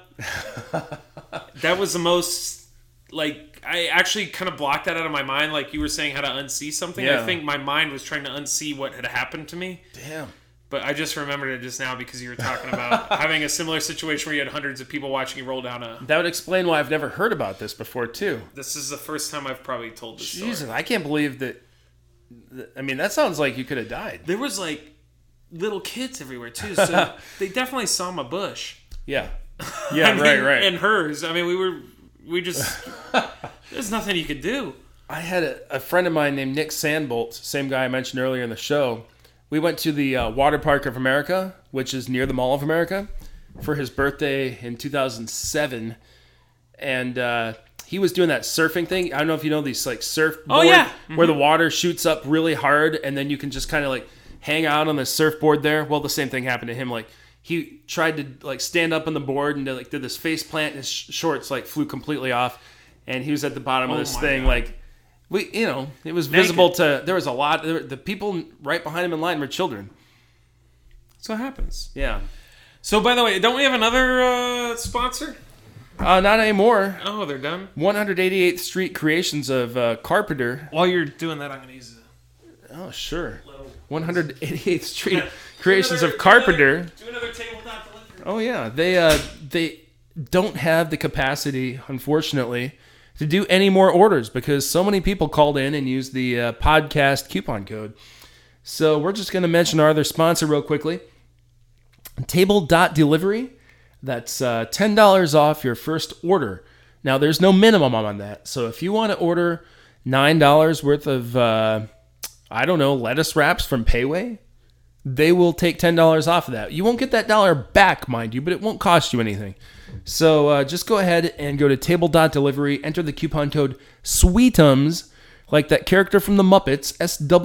S3: That was the most, like, I actually kind of blocked that out of my mind. Like you were saying how to unsee something.
S2: Yeah.
S3: I think my mind was trying to unsee what had happened to me.
S2: Damn.
S3: But I just remembered it just now because you were talking about having a similar situation where you had hundreds of people watching you roll down a...
S2: That would explain why I've never heard about this before, too.
S3: This is the first time I've probably told this
S2: Jesus,
S3: story.
S2: I can't believe that... I mean, that sounds like you could have died.
S3: There was, like, little kids everywhere, too. So they definitely saw my bush.
S2: Yeah. Yeah,
S3: I mean,
S2: right.
S3: And hers. I mean, we just... There's nothing you could do.
S2: I had a friend of mine named Nick Sandbolt, same guy I mentioned earlier in the show. We went to the Water Park of America, which is near the Mall of America, for his birthday in 2007. And he was doing that surfing thing. I don't know if you know these like surfboard where the water shoots up really hard and then you can just kind of like hang out on the surfboard there. Well, the same thing happened to him. Like he tried to like stand up on the board and did this face plant and his shorts like flew completely off. And he was at the bottom of this thing,
S3: God.
S2: like it was visible to. There was a lot. The people right behind him in line were children.
S3: So it happens.
S2: Yeah.
S3: So by the way, don't we have another sponsor?
S2: Not anymore.
S3: Oh, they're done.
S2: 188th Street Creations of Carpenter.
S3: While you're doing that, I'm going to use
S2: Oh, sure. 188th Street Creations of Carpenter.
S3: Do another table dot delivery.
S2: Oh yeah, they don't have the capacity, unfortunately, to do any more orders because so many people called in and used the podcast coupon code. So we're just going to mention our other sponsor real quickly. Table.delivery. That's $10 off your first order. Now, there's no minimum on that. So if you want to order $9 worth of, lettuce wraps from Payway, they will take $10 off of that. You won't get that dollar back, mind you, but it won't cost you anything. So just go ahead and go to table.delivery, enter the coupon code SWEETUMS, like that character from the Muppets,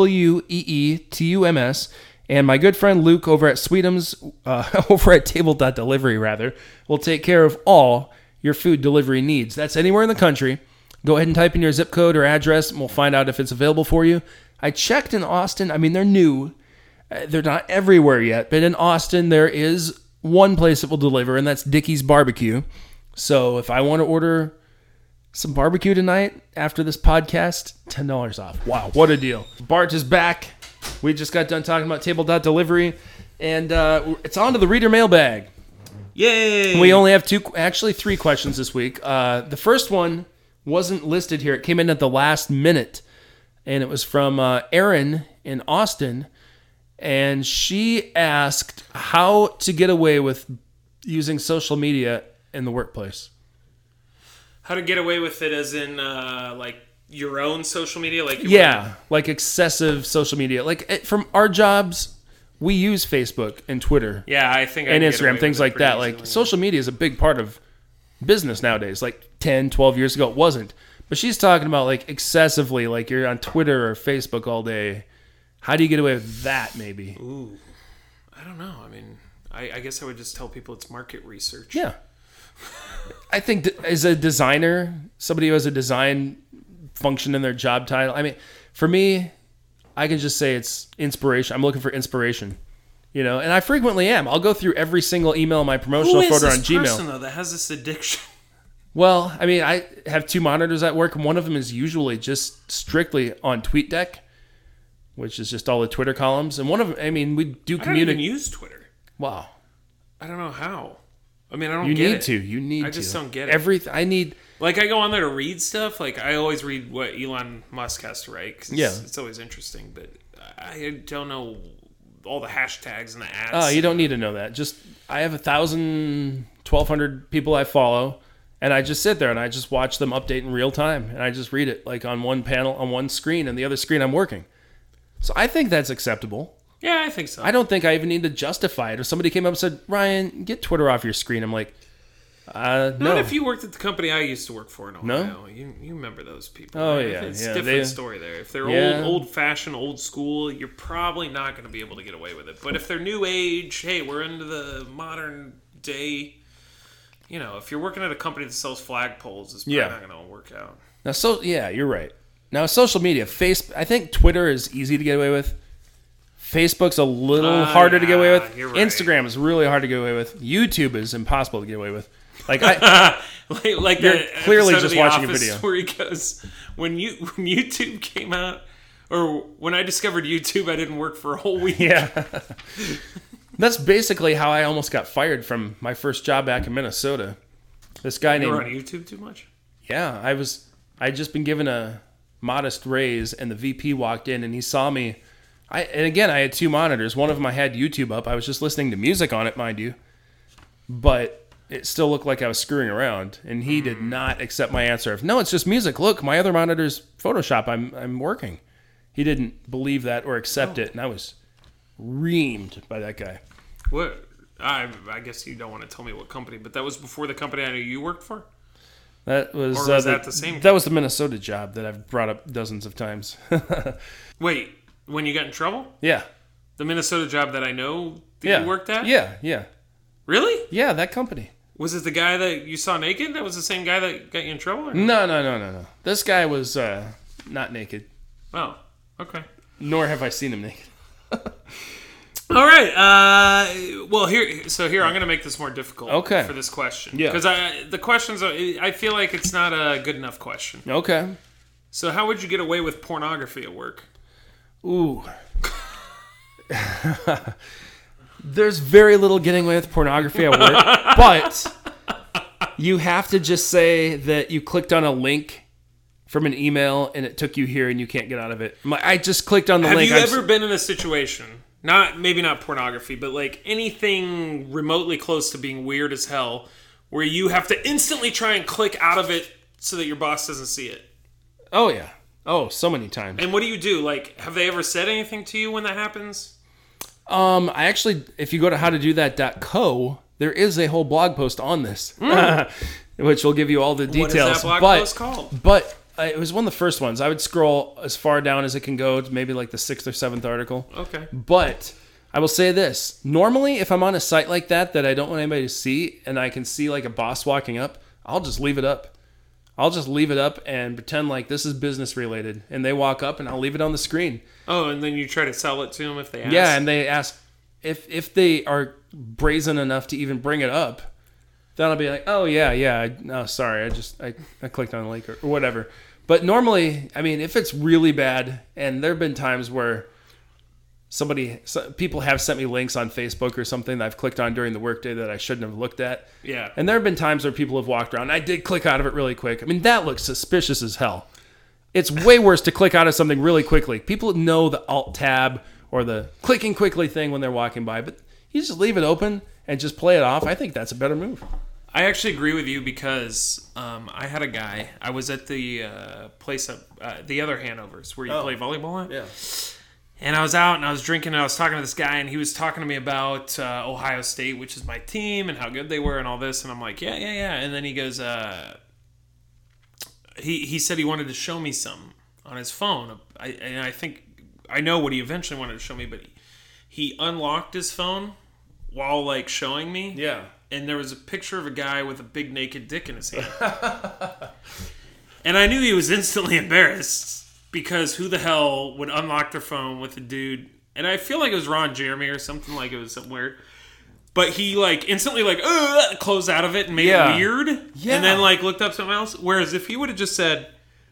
S2: SWEETUMS, and my good friend Luke over at Sweetums, over at table.delivery rather, will take care of all your food delivery needs. That's anywhere in the country. Go ahead and type in your zip code or address, and we'll find out if it's available for you. I checked in Austin. I mean, they're new. They're not everywhere yet, but in Austin, there is one place that will deliver, and that's Dickey's Barbecue. So if I want to order some barbecue tonight after this podcast, $10 off. Wow, what a deal. Bart is back. We just got done talking about table.delivery, and it's on to the reader mailbag.
S3: Yay!
S2: We only have three questions this week. The first one wasn't listed here. It came in at the last minute, and it was from Erin in Austin. And she asked how to get away with using social media in the workplace.
S3: How to get away with it as in, like, your own social media, like
S2: like excessive social media. Like from our jobs, we use Facebook and Twitter.
S3: Yeah, I think
S2: and Instagram, things like that. Like social media is a big part of business nowadays. Like 10, 12 years ago, it wasn't. But she's talking about like excessively, like you're on Twitter or Facebook all day. How do you get away with that? Maybe.
S3: Ooh, I don't know. I mean, I guess I would just tell people it's market research.
S2: Yeah. I think as a designer, somebody who has a design function in their job title. I mean, for me, I can just say it's inspiration. I'm looking for inspiration, you know, and I frequently am. I'll go through every single email, my promotional photo on Gmail.
S3: Who is this person, though, that has this addiction?
S2: Well, I mean, I have 2 monitors at work, and one of them is usually just strictly on TweetDeck, which is just all the Twitter columns. And one of them, I mean, we do
S3: I don't even use Twitter.
S2: Wow.
S3: I don't know how. I mean, I don't
S2: You
S3: get
S2: need
S3: it.
S2: to. You need to.
S3: I just don't get it.
S2: I need...
S3: Like, I go on there to read stuff. Like, I always read what Elon Musk has to write. 'Cause it's always interesting. But I don't know all the hashtags and the ads.
S2: Oh, you don't need to know that. Just, I have 1,000, 1,200 people I follow, and I just sit there and I just watch them update in real time. And I just read it, like, on one panel, on one screen, and the other screen I'm working. So I think that's acceptable.
S3: Yeah, I think so.
S2: I don't think I even need to justify it. If somebody came up and said, Ryan, get Twitter off your screen, I'm like, no.
S3: Not if you worked at the company I used to work for in Ohio.
S2: No?
S3: You remember those people.
S2: Oh,
S3: right?
S2: yeah.
S3: It's
S2: yeah.
S3: a different story there. If they're old-fashioned, old school, you're probably not going to be able to get away with it. But if they're new age, hey, we're into the modern day, you know, if you're working at a company that sells flagpoles, it's probably not going to work out.
S2: Now, you're right. Now, social media, I think Twitter is easy to get away with. Facebook's a little harder to get away with.
S3: You're right.
S2: Instagram is really hard to get away with. YouTube is impossible to get away with. Like
S3: like
S2: you're
S3: that
S2: clearly
S3: episode
S2: just
S3: of The
S2: watching a
S3: Office
S2: video.
S3: where he goes, when YouTube came out, or when I discovered YouTube, I didn't work for a whole week.
S2: Yeah. That's basically how I almost got fired from my first job back in Minnesota. This guy
S3: You
S2: named...
S3: were on YouTube too much?
S2: Yeah, I'd just been given a modest raise, and the VP walked in, and he saw me. And again, I had 2 monitors. One of them I had YouTube up. I was just listening to music on it, mind you. But it still looked like I was screwing around, and he did not accept my answer of, no, it's just music. Look, my other monitor's Photoshop. I'm working. He didn't believe that or accept it, and I was reamed by that guy.
S3: What? I guess you don't want to tell me what company, but that was before the company I knew you worked for?
S2: That was,
S3: or was that the same?
S2: That was the Minnesota job that I've brought up dozens of times.
S3: Wait, when you got in trouble?
S2: Yeah.
S3: The Minnesota job that I know that you worked at?
S2: Yeah.
S3: Really?
S2: Yeah, that company.
S3: Was it the guy that you saw naked? That was the same guy that got you in trouble? Or
S2: No. This guy was not naked.
S3: Oh, okay.
S2: Nor have I seen him naked.
S3: All right. Well, here I'm going to make this more difficult for this question.
S2: Yeah.
S3: Because the questions I feel like it's not a good enough question.
S2: Okay.
S3: So how would you get away with pornography at work?
S2: Ooh. There's very little getting away with pornography at work, but you have to just say that you clicked on a link from an email and it took you here and you can't get out of it. I just clicked on the link.
S3: Have you ever been in a situation, maybe not pornography, but like anything remotely close to being weird as hell, where you have to instantly try and click out of it so that your boss doesn't see it?
S2: Oh, yeah. Oh, so many times.
S3: And what do you do? Like, have they ever said anything to you when that happens?
S2: I actually, if you go to howtodothat.co, there is a whole blog post on this, which will give you all the details.
S3: What is that blog post called?
S2: But it was one of the first ones. I would scroll as far down as it can go to maybe like the 6th or 7th article.
S3: Okay.
S2: But I will say this. Normally, if I'm on a site like that I don't want anybody to see, and I can see like a boss walking up, I'll just leave it up. I'll just leave it up and pretend like this is business related. And they walk up and I'll leave it on the screen.
S3: Oh, and then you try to sell it to them if they ask?
S2: Yeah, and they ask if they are brazen enough to even bring it up, then I'll be like, oh, yeah. Sorry, I clicked on a link or whatever. But normally, I mean, if it's really bad, and there have been times where people have sent me links on Facebook or something that I've clicked on during the workday that I shouldn't have looked at.
S3: Yeah.
S2: And there have been times where people have walked around. I did click out of it really quick. I mean, that looks suspicious as hell. It's way worse to click out of something really quickly. People know the Alt-Tab or the clicking quickly thing when they're walking by, but you just leave it open and just play it off. I think that's a better move.
S3: I actually agree with you because I had a guy. I was at the place up the other Hanover's where you play volleyball at.
S2: Yeah.
S3: And I was out and I was drinking and I was talking to this guy and he was talking to me about Ohio State, which is my team, and how good they were and all this. And I'm like, yeah. And then he goes, he said he wanted to show me some on his phone. And I think I know what he eventually wanted to show me, but he unlocked his phone while like showing me.
S2: Yeah.
S3: And there was a picture of a guy with a big naked dick in his hand. And I knew he was instantly embarrassed. Because who the hell would unlock their phone with a dude? And I feel like it was Ron Jeremy or something, like it was something weird. But he like instantly like closed out of it and made it weird. Yeah. And then like looked up something else. Whereas if he would have just said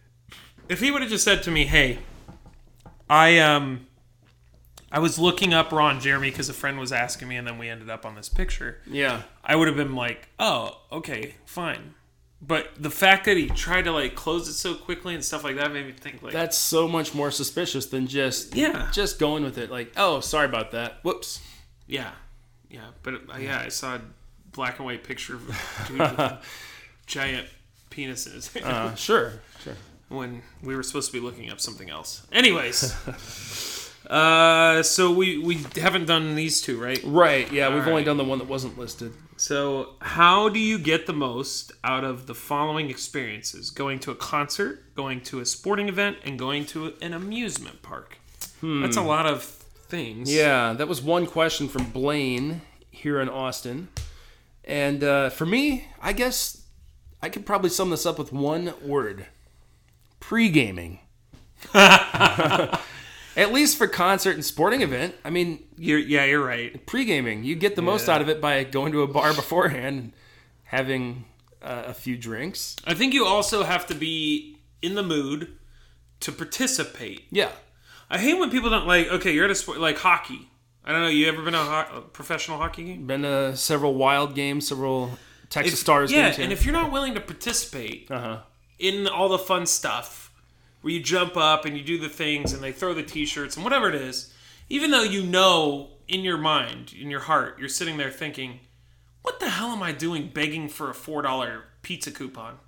S3: to me, hey, I was looking up Ron Jeremy because a friend was asking me, and then we ended up on this picture.
S2: Yeah.
S3: I would have been like, oh, okay, fine. But the fact that he tried to like close it so quickly and stuff like that made me think like
S2: that's so much more suspicious than just going with it. Like, oh, sorry about that. Whoops.
S3: Yeah. But I saw a black and white picture of a dude with a giant penis in his hand.
S2: Sure.
S3: When we were supposed to be looking up something else. Anyways. So we haven't done these two, right?
S2: Right. Yeah, we've only done the one that wasn't listed.
S3: So, how do you get the most out of the following experiences? Going to a concert, going to a sporting event, and going to an amusement park. That's a lot of things.
S2: Yeah, that was one question from Blaine here in Austin. And for me, I guess I could probably sum this up with one word. Pre-gaming. At least for concert and sporting event. I mean,
S3: you're right.
S2: Pre-gaming, you get the most out of it by going to a bar beforehand and having a few drinks.
S3: I think you also have to be in the mood to participate.
S2: Yeah.
S3: I hate when people don't like, okay, you're at a sport, like hockey. I don't know, you ever been to a professional hockey game?
S2: Been to several Wild games, several Texas Stars games.
S3: Yeah, and if you're not willing to participate in all the fun stuff, where you jump up and you do the things and they throw the t-shirts and whatever it is, even though you know in your mind, in your heart, you're sitting there thinking, what the hell am I doing begging for a $4 pizza coupon?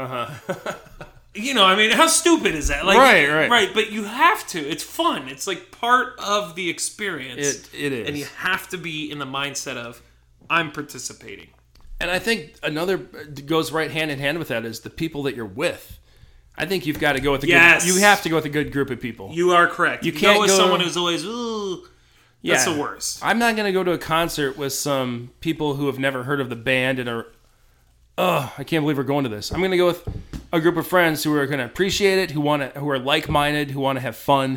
S3: You know, I mean, how stupid is that? Like, right. But you have to. It's fun. It's like part of the experience.
S2: It is.
S3: And you have to be in the mindset of, I'm participating.
S2: And I think another goes right hand in hand with that is the people that you're with. I think you've got to go with you have to go with a good group of people.
S3: You are correct. You can't go with someone who's always, that's the worst.
S2: I'm not going to go to a concert with some people who have never heard of the band and are, I can't believe we're going to this. I'm going to go with a group of friends who are going to appreciate it, who are like-minded, who want to have fun.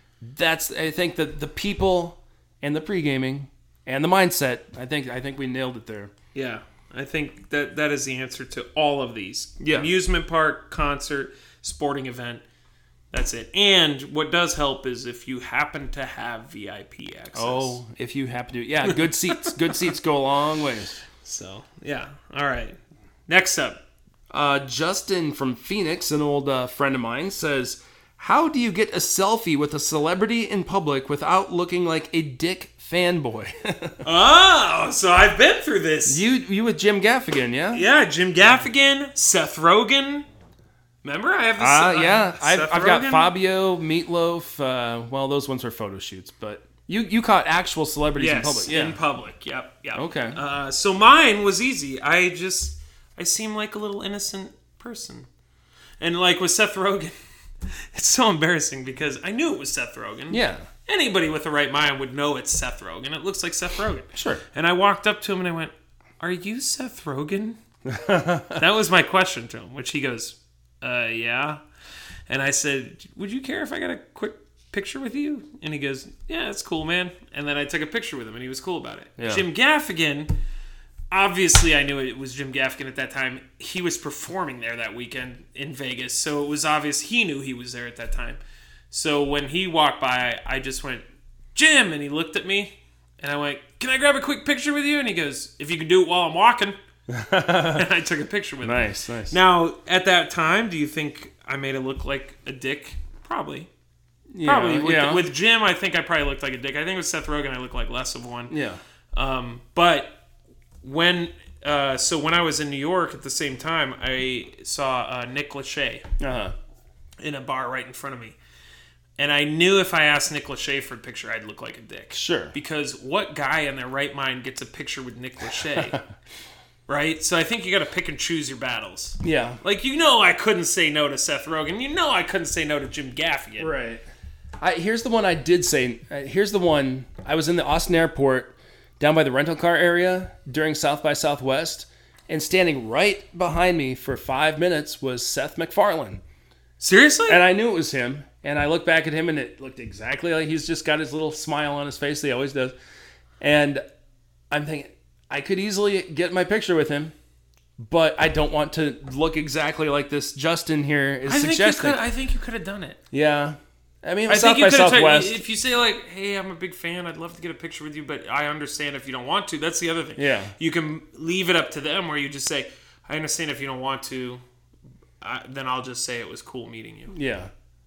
S2: I think that the people and the pre-gaming and the mindset, I think we nailed it there.
S3: Yeah. I think that is the answer to all of these.
S2: Yeah.
S3: Amusement park, concert, sporting event. That's it. And what does help is if you happen to have VIP access.
S2: Oh, if you happen to. Yeah, good seats. Good seats go a long ways.
S3: So, yeah. All right. Next up.
S2: Justin from Phoenix, an old friend of mine, says, how do you get a selfie with a celebrity in public without looking like a dick fanboy?
S3: Oh, so I've been through this.
S2: You with Jim Gaffigan, yeah?
S3: Yeah, Jim Gaffigan, Seth Rogen. Remember, I have this.
S2: Yeah, I've got Fabio, Meatloaf. Well, those ones are photo shoots, but you caught actual celebrities in public. Yeah,
S3: in public. Yep.
S2: Okay.
S3: So mine was easy. I seem like a little innocent person, and like with Seth Rogen, it's so embarrassing because I knew it was Seth Rogen.
S2: Yeah.
S3: Anybody with the right mind would know it's Seth Rogen. It looks like Seth Rogen.
S2: Sure.
S3: And I walked up to him and I went, "Are you Seth Rogen?" That was my question to him, which he goes, yeah. And I said, "Would you care if I got a quick picture with you?" And he goes, "Yeah, that's cool, man." And then I took a picture with him and he was cool about it.
S2: Yeah.
S3: Jim Gaffigan, obviously I knew it was Jim Gaffigan at that time. He was performing there that weekend in Vegas, so it was obvious he knew he was there at that time. So when he walked by, I just went, "Jim," and he looked at me, and I went, "Can I grab a quick picture with you?" And he goes, "If you can do it while I'm walking." And I took a picture with him.
S2: Nice.
S3: Now, at that time, do you think I made it look like a dick? Probably.
S2: Yeah,
S3: Probably. With Jim, I think I probably looked like a dick. I think with Seth Rogen, I looked like less of one.
S2: Yeah.
S3: But when So when I was in New York at the same time, I saw Nick Lachey in a bar right in front of me. And I knew if I asked Nick Lachey for a picture, I'd look like a dick.
S2: Sure.
S3: Because what guy in their right mind gets a picture with Nick Lachey? Right? So I think you got to pick and choose your battles.
S2: Yeah.
S3: Like, I couldn't say no to Seth Rogen. I couldn't say no to Jim Gaffigan.
S2: Right. Here's the one I did say. Here's the one. I was in the Austin airport down by the rental car area during South by Southwest, and standing right behind me for 5 minutes was Seth MacFarlane.
S3: Seriously?
S2: And I knew it was him. And I looked back at him, and it looked exactly like he's just got his little smile on his face that he always does. And I'm thinking, I could easily get my picture with him, but I don't want to look exactly like this Justin here is suggesting.
S3: I think you could have done it.
S2: Yeah. I mean,
S3: I
S2: South
S3: think
S2: by Southwest.
S3: If you say, like, hey, I'm a big fan, I'd love to get a picture with you, but I understand if you don't want to. That's the other thing.
S2: Yeah.
S3: You can leave it up to them where you just say, I understand if you don't want to, then I'll just say it was cool meeting you.
S2: Yeah.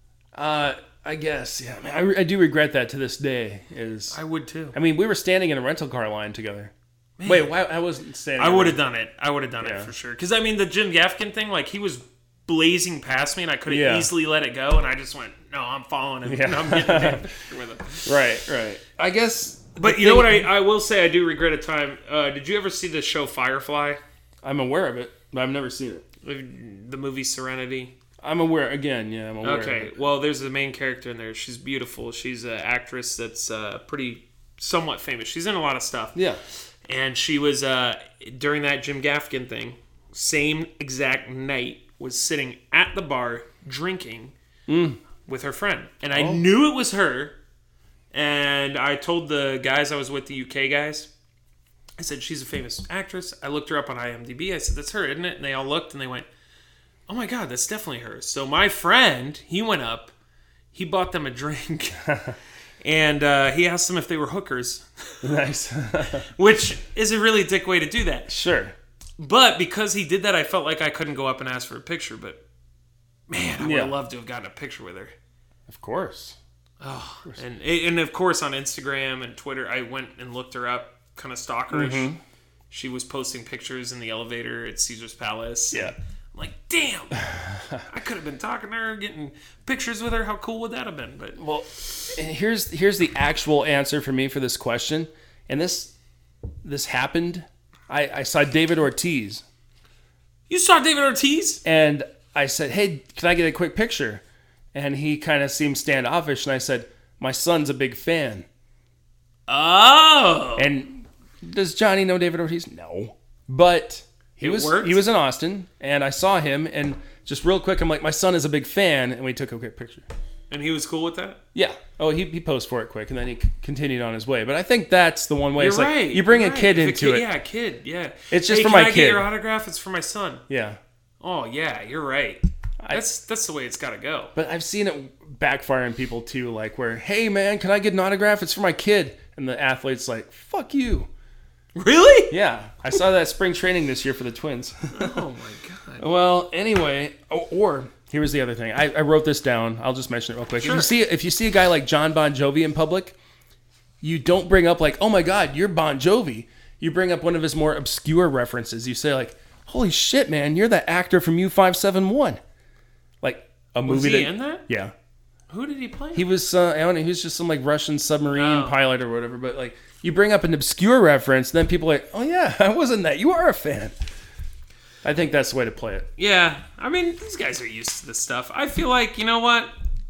S2: I guess, yeah. I do regret that to this day.
S3: I would too.
S2: I mean, we were standing in a rental car line together. Man. Wait, why I wasn't standing.
S3: I would have done it. I would have done it for sure. Because, I mean, the Jim Gaffigan thing, like, he was blazing past me, and I could have easily let it go, and I just went, no, I'm following him. Yeah. I'm getting a picture with him.
S2: Right. I guess...
S3: But you know what I will say? I do regret a time. Did you ever see the show Firefly?
S2: I'm aware of it, but I've never seen it.
S3: The movie Serenity?
S2: I'm aware. Again, yeah, I'm aware.
S3: Okay, well, there's the main character in there. She's beautiful. She's an actress that's pretty somewhat famous. She's in a lot of stuff.
S2: Yeah.
S3: And she was, during that Jim Gaffigan thing, same exact night, was sitting at the bar drinking with her friend. And I knew it was her. And I told the guys I was with, the UK guys, I said, she's a famous actress. I looked her up on IMDb. I said, that's her, isn't it? And they all looked and they went, oh my God, that's definitely her. So my friend, he went up, he bought them a drink, and he asked them if they were hookers.
S2: Nice.
S3: Which is a really dick way to do that.
S2: Sure.
S3: But because he did that, I felt like I couldn't go up and ask for a picture. But man, I would have loved to have gotten a picture with her.
S2: Of course.
S3: Oh, and of course on Instagram and Twitter, I went and looked her up, kind of stalkerish. Mm-hmm. She was posting pictures in the elevator at Caesar's Palace.
S2: Yeah.
S3: I'm like, damn, I could have been talking to her, getting pictures with her. How cool would that have been? But
S2: well, and here's the actual answer for me for this question. And this happened. I saw David Ortiz.
S3: You saw David Ortiz?
S2: And I said, hey, can I get a quick picture? And he kind of seemed standoffish. And I said, my son's a big fan.
S3: Oh.
S2: And does Johnny know David Ortiz? No. But he was in Austin, and I saw him, and just real quick, I'm like, my son is a big fan, and we took a quick picture.
S3: And he was cool with that?
S2: Yeah. Oh, he posed for it quick, and then he continued on his way. But I think that's the one way.
S3: You're right.
S2: Like, you bring a kid into it.
S3: Yeah, a kid, yeah.
S2: It's just for my kid.
S3: Can I get your autograph? It's for my son.
S2: Yeah.
S3: Oh, yeah, you're right. That's the way it's got to go.
S2: But I've seen it backfire on people, too, like where, hey, man, can I get an autograph? It's for my kid. And the athlete's like, fuck you.
S3: Really?
S2: Yeah. I saw that spring training this year for the Twins.
S3: Oh, my God.
S2: Well, anyway, or here was the other thing. I wrote this down. I'll just mention it real quick. Sure. If you see a guy like John Bon Jovi in public, you don't bring up like, oh, my God, you're Bon Jovi. You bring up one of his more obscure references. You say like, holy shit, man, you're that actor from U571. Like a movie.
S3: Was he in that?
S2: Yeah.
S3: Who did he play?
S2: He was, I don't know, he was just some like Russian submarine pilot or whatever. But like, you bring up an obscure reference, then people are like, oh yeah, I wasn't that. You are a fan. I think that's the way to play it.
S3: Yeah. I mean, these guys are used to this stuff. I feel like, you know what?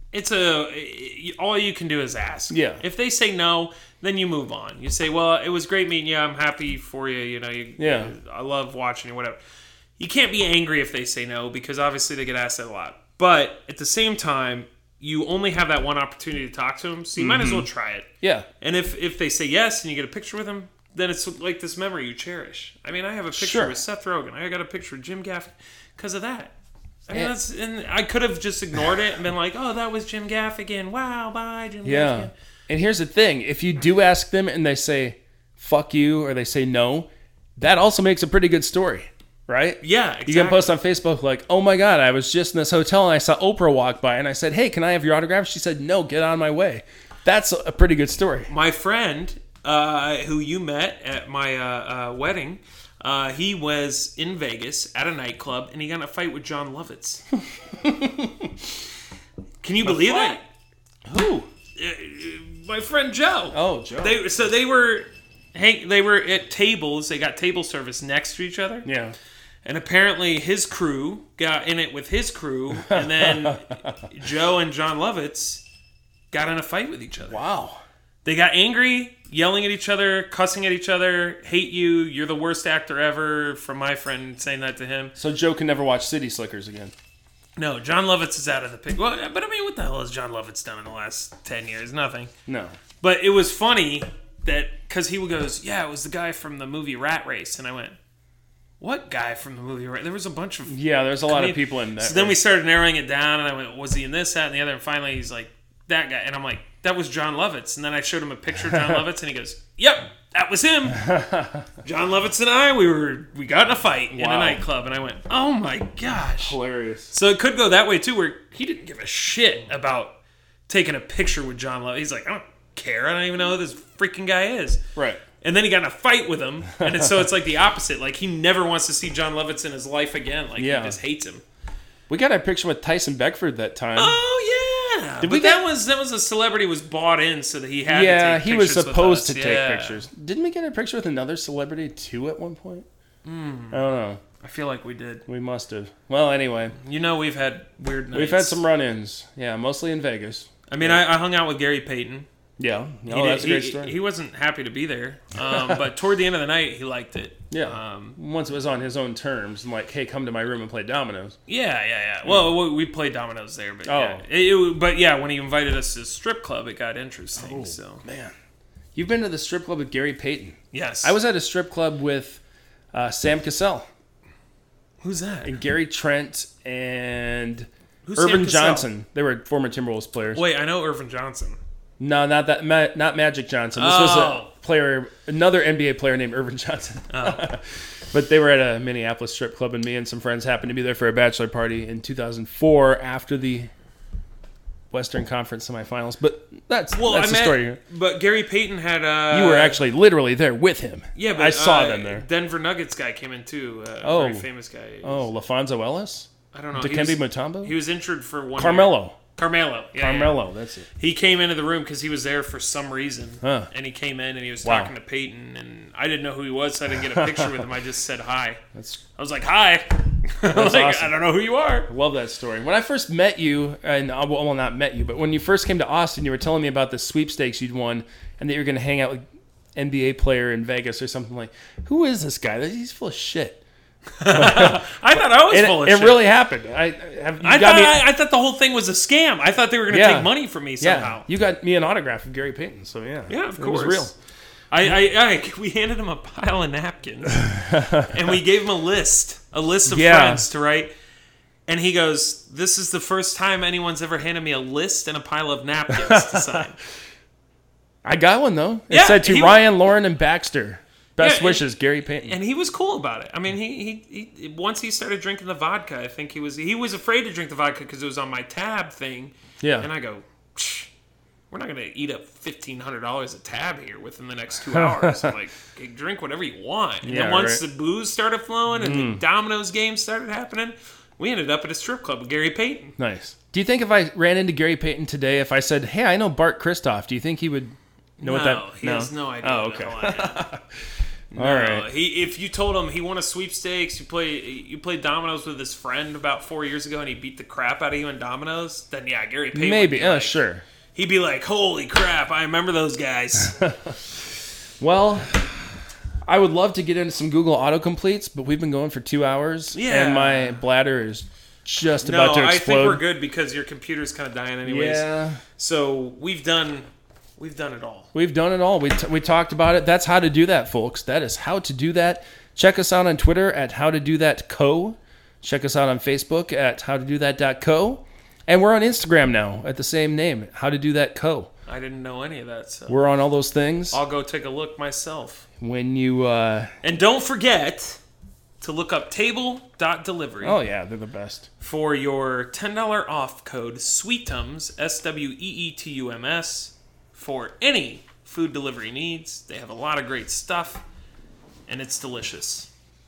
S3: All you can do is ask.
S2: Yeah.
S3: If they say no, then you move on. You say, well, it was great meeting you. I'm happy for you. You know, I love watching you, whatever. You can't be angry if they say no because obviously they get asked that a lot. But at the same time, you only have that one opportunity to talk to them, so you might as well try it.
S2: Yeah.
S3: And if they say yes and you get a picture with them, then it's like this memory you cherish. I mean, I have a picture with Seth Rogen. I got a picture with Jim Gaffigan because of that. I mean, and I could have just ignored it and been like, oh, that was Jim Gaffigan. Wow, bye, Jim Gaffigan.
S2: And here's the thing. If you do ask them and they say, fuck you, or they say no, that also makes a pretty good story. Right?
S3: Yeah, exactly.
S2: You can post on Facebook like, oh my God, I was just in this hotel and I saw Oprah walk by and I said, hey, can I have your autograph? She said, no, get out of my way. That's a pretty good story.
S3: My friend, who you met at my wedding, He was in Vegas at a nightclub, and he got in a fight with John Lovitz. Can you believe that?
S2: Who?
S3: My friend Joe.
S2: Oh, Joe.
S3: They were at tables. They got table service next to each other.
S2: Yeah.
S3: And apparently his crew got in it with his crew, and then Joe and John Lovitz got in a fight with each other.
S2: Wow.
S3: They got angry, yelling at each other, cussing at each other, hate you, you're the worst actor ever, from my friend saying that to him.
S2: So Joe can never watch City Slickers again.
S3: No, John Lovitz is out of the picture. Well, but I mean, what the hell has John Lovitz done in the last 10 years? Nothing.
S2: No.
S3: But it was funny that, because he goes, yeah, it was the guy from the movie Rat Race. And I went, what guy from the movie Rat Race? There was a bunch of...
S2: Yeah, there's a lot of people in that.
S3: So then we started narrowing it down, and I went, was he in this, that, and the other? And finally he's like, that guy. And I'm like, that was John Lovitz. And then I showed him a picture of John Lovitz, and he goes, yep, that was him. John Lovitz and I, we got in a fight in a nightclub. And I went, oh my gosh.
S2: Hilarious.
S3: So it could go that way too, where he didn't give a shit about taking a picture with John Lovitz. He's like, I don't care. I don't even know who this freaking guy is.
S2: Right.
S3: And then he got in a fight with him. And so it's like the opposite. Like, he never wants to see John Lovitz in his life again. Like, he just hates him.
S2: We got a picture with Tyson Beckford that time.
S3: Oh, yeah. That was a celebrity was bought in so that he had to take pictures.
S2: Yeah, he was supposed to
S3: with us.
S2: take pictures. Didn't we get a picture with another celebrity too at one point? I don't know.
S3: I feel like we did.
S2: We must have. Well, anyway.
S3: You know, we've had weird nights.
S2: We've had some run-ins. Yeah, mostly in Vegas.
S3: I mean, I hung out with Gary Payton.
S2: Yeah. That's a great story.
S3: He wasn't happy to be there. But toward the end of the night, he liked it.
S2: Yeah. Once it was on his own terms, and like, hey, come to my room and play dominoes.
S3: Yeah. Well, we played dominoes there, but when he invited us to the strip club, it got interesting. So
S2: man, you've been to the strip club with Gary Payton?
S3: Yes.
S2: I was at a strip club with Sam Cassell.
S3: Who's that?
S2: And Gary Trent and
S3: Who's
S2: Irvin
S3: Sam
S2: Johnson. They were former Timberwolves players.
S3: Wait, I know Irvin Johnson.
S2: No, not that. Not Magic Johnson. This was a player, another NBA player named Irvin Johnson.
S3: Oh.
S2: But they were at a Minneapolis strip club, and me and some friends happened to be there for a bachelor party in 2004 after the Western Conference semifinals. But that's the story.
S3: But Gary Payton had...
S2: you were actually literally there with him.
S3: Yeah, but
S2: I saw them there.
S3: Denver Nuggets guy came in too. A very famous guy.
S2: LaFonso Ellis?
S3: I don't know.
S2: Dikembe Mutombo?
S3: He was injured for one
S2: Carmelo.
S3: Carmelo. Yeah,
S2: Carmelo, that's it.
S3: He came into the room because he was there for some reason.
S2: Huh.
S3: And he came in and he was talking to Peyton. And I didn't know who he was, so I didn't get a picture with him. I just said hi. I was like, hi.
S2: That's awesome.
S3: I don't know who you are.
S2: I love that story. When I first met you, and well, not met you, but when you first came to Austin, you were telling me about the sweepstakes you'd won and that you were going to hang out with NBA player in Vegas or something like. Who is this guy? He's full of shit.
S3: I thought I was full of shit.
S2: It really happened. I
S3: thought the whole thing was a scam. I thought they were going to take money from me somehow.
S2: Yeah. You got me an autograph of Gary Payton, so yeah.
S3: Yeah, of course.
S2: It was real.
S3: We handed him a pile of napkins, and we gave him a list of friends to write. And he goes, "This is the first time anyone's ever handed me a list and a pile of napkins to sign."
S2: I got one though. It said to Ryan, Lauren, and Baxter. Best wishes, Gary Payton.
S3: And he was cool about it. I mean, he once he started drinking the vodka, I think he was afraid to drink the vodka because it was on my tab thing.
S2: Yeah.
S3: And I go, we're not going to eat up $1,500 a tab here within the next 2 hours. I'm like, hey, drink whatever you want. And then once the booze started flowing and the dominoes games started happening, we ended up at a strip club with Gary Payton.
S2: Nice. Do you think if I ran into Gary Payton today, if I said, hey, I know Bart Christoph, do you think he would know what that...
S3: He has no idea.
S2: Oh, okay.
S3: No, all right. If you told him he won a sweepstakes, you played dominoes with his friend about 4 years ago, and he beat the crap out of you in dominoes, then yeah, Gary Payton.
S2: Maybe, sure.
S3: He'd be like, "Holy crap, I remember those guys."
S2: Well, I would love to get into some Google autocompletes, but we've been going for 2 hours, and my bladder is just about to explode.
S3: I think we're good because your computer's kind of dying anyways.
S2: Yeah.
S3: So we've done it all.
S2: We've done it all. We talked about it. That's how to do that, folks. That is how to do that. Check us out on Twitter at howtodothatco. Check us out on Facebook at howtodothat.co. And we're on Instagram now at the same name, howtodothatco.
S3: I didn't know any of that. So
S2: we're on all those things.
S3: I'll go take a look myself.
S2: When you...
S3: And don't forget to look up table.delivery.
S2: Oh, yeah, they're the best.
S3: For your $10 off code SWEETUMS, SWEETUMS. For any food delivery needs. They have a lot of great stuff, and it's delicious.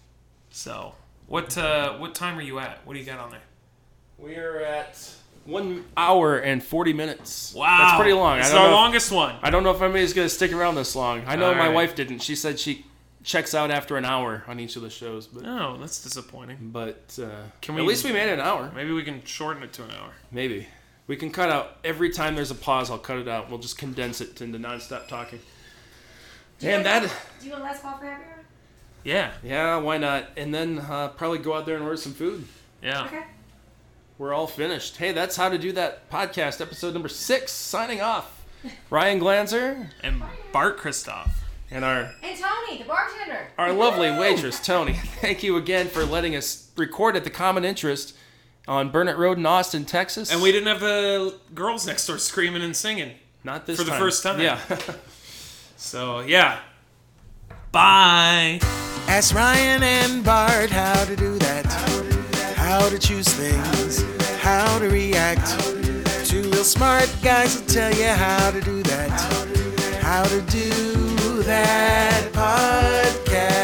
S3: So, what time are you at? What do you got on there?
S2: We are at 1 hour and 40 minutes.
S3: Wow.
S2: That's pretty long.
S3: It's our longest one.
S2: I don't know if anybody's going to stick around this long. I know
S3: All
S2: my
S3: right.
S2: wife didn't. She said she checks out after an hour on each of the shows. But
S3: Oh, that's disappointing.
S2: at least we made it an hour.
S3: Maybe we can shorten it to an hour.
S2: Maybe. We can cut out, every time there's a pause, I'll cut it out. We'll just condense it into nonstop talking.
S4: Do you want a last call for happy hour?
S3: Yeah.
S2: Why not? And then probably go out there and order some food.
S3: Yeah.
S4: Okay.
S2: We're all finished. Hey, that's How to Do That podcast, episode number 6, signing off. Ryan Glanzer
S3: And Bart Christoph.
S2: and our
S4: And Tony, the bartender.
S2: lovely waitress, Tony. Thank you again for letting us record at the Common Interest on Burnett Road in Austin, Texas.
S3: And we didn't have the girls next door screaming and singing.
S2: Not this
S3: for the
S2: time.
S3: first time.
S2: Yeah.
S3: So, yeah. Bye.
S1: Ask Ryan and Bart how to do that. How to choose things. How to react. Two real smart guys will tell you how to do that. How to do that podcast.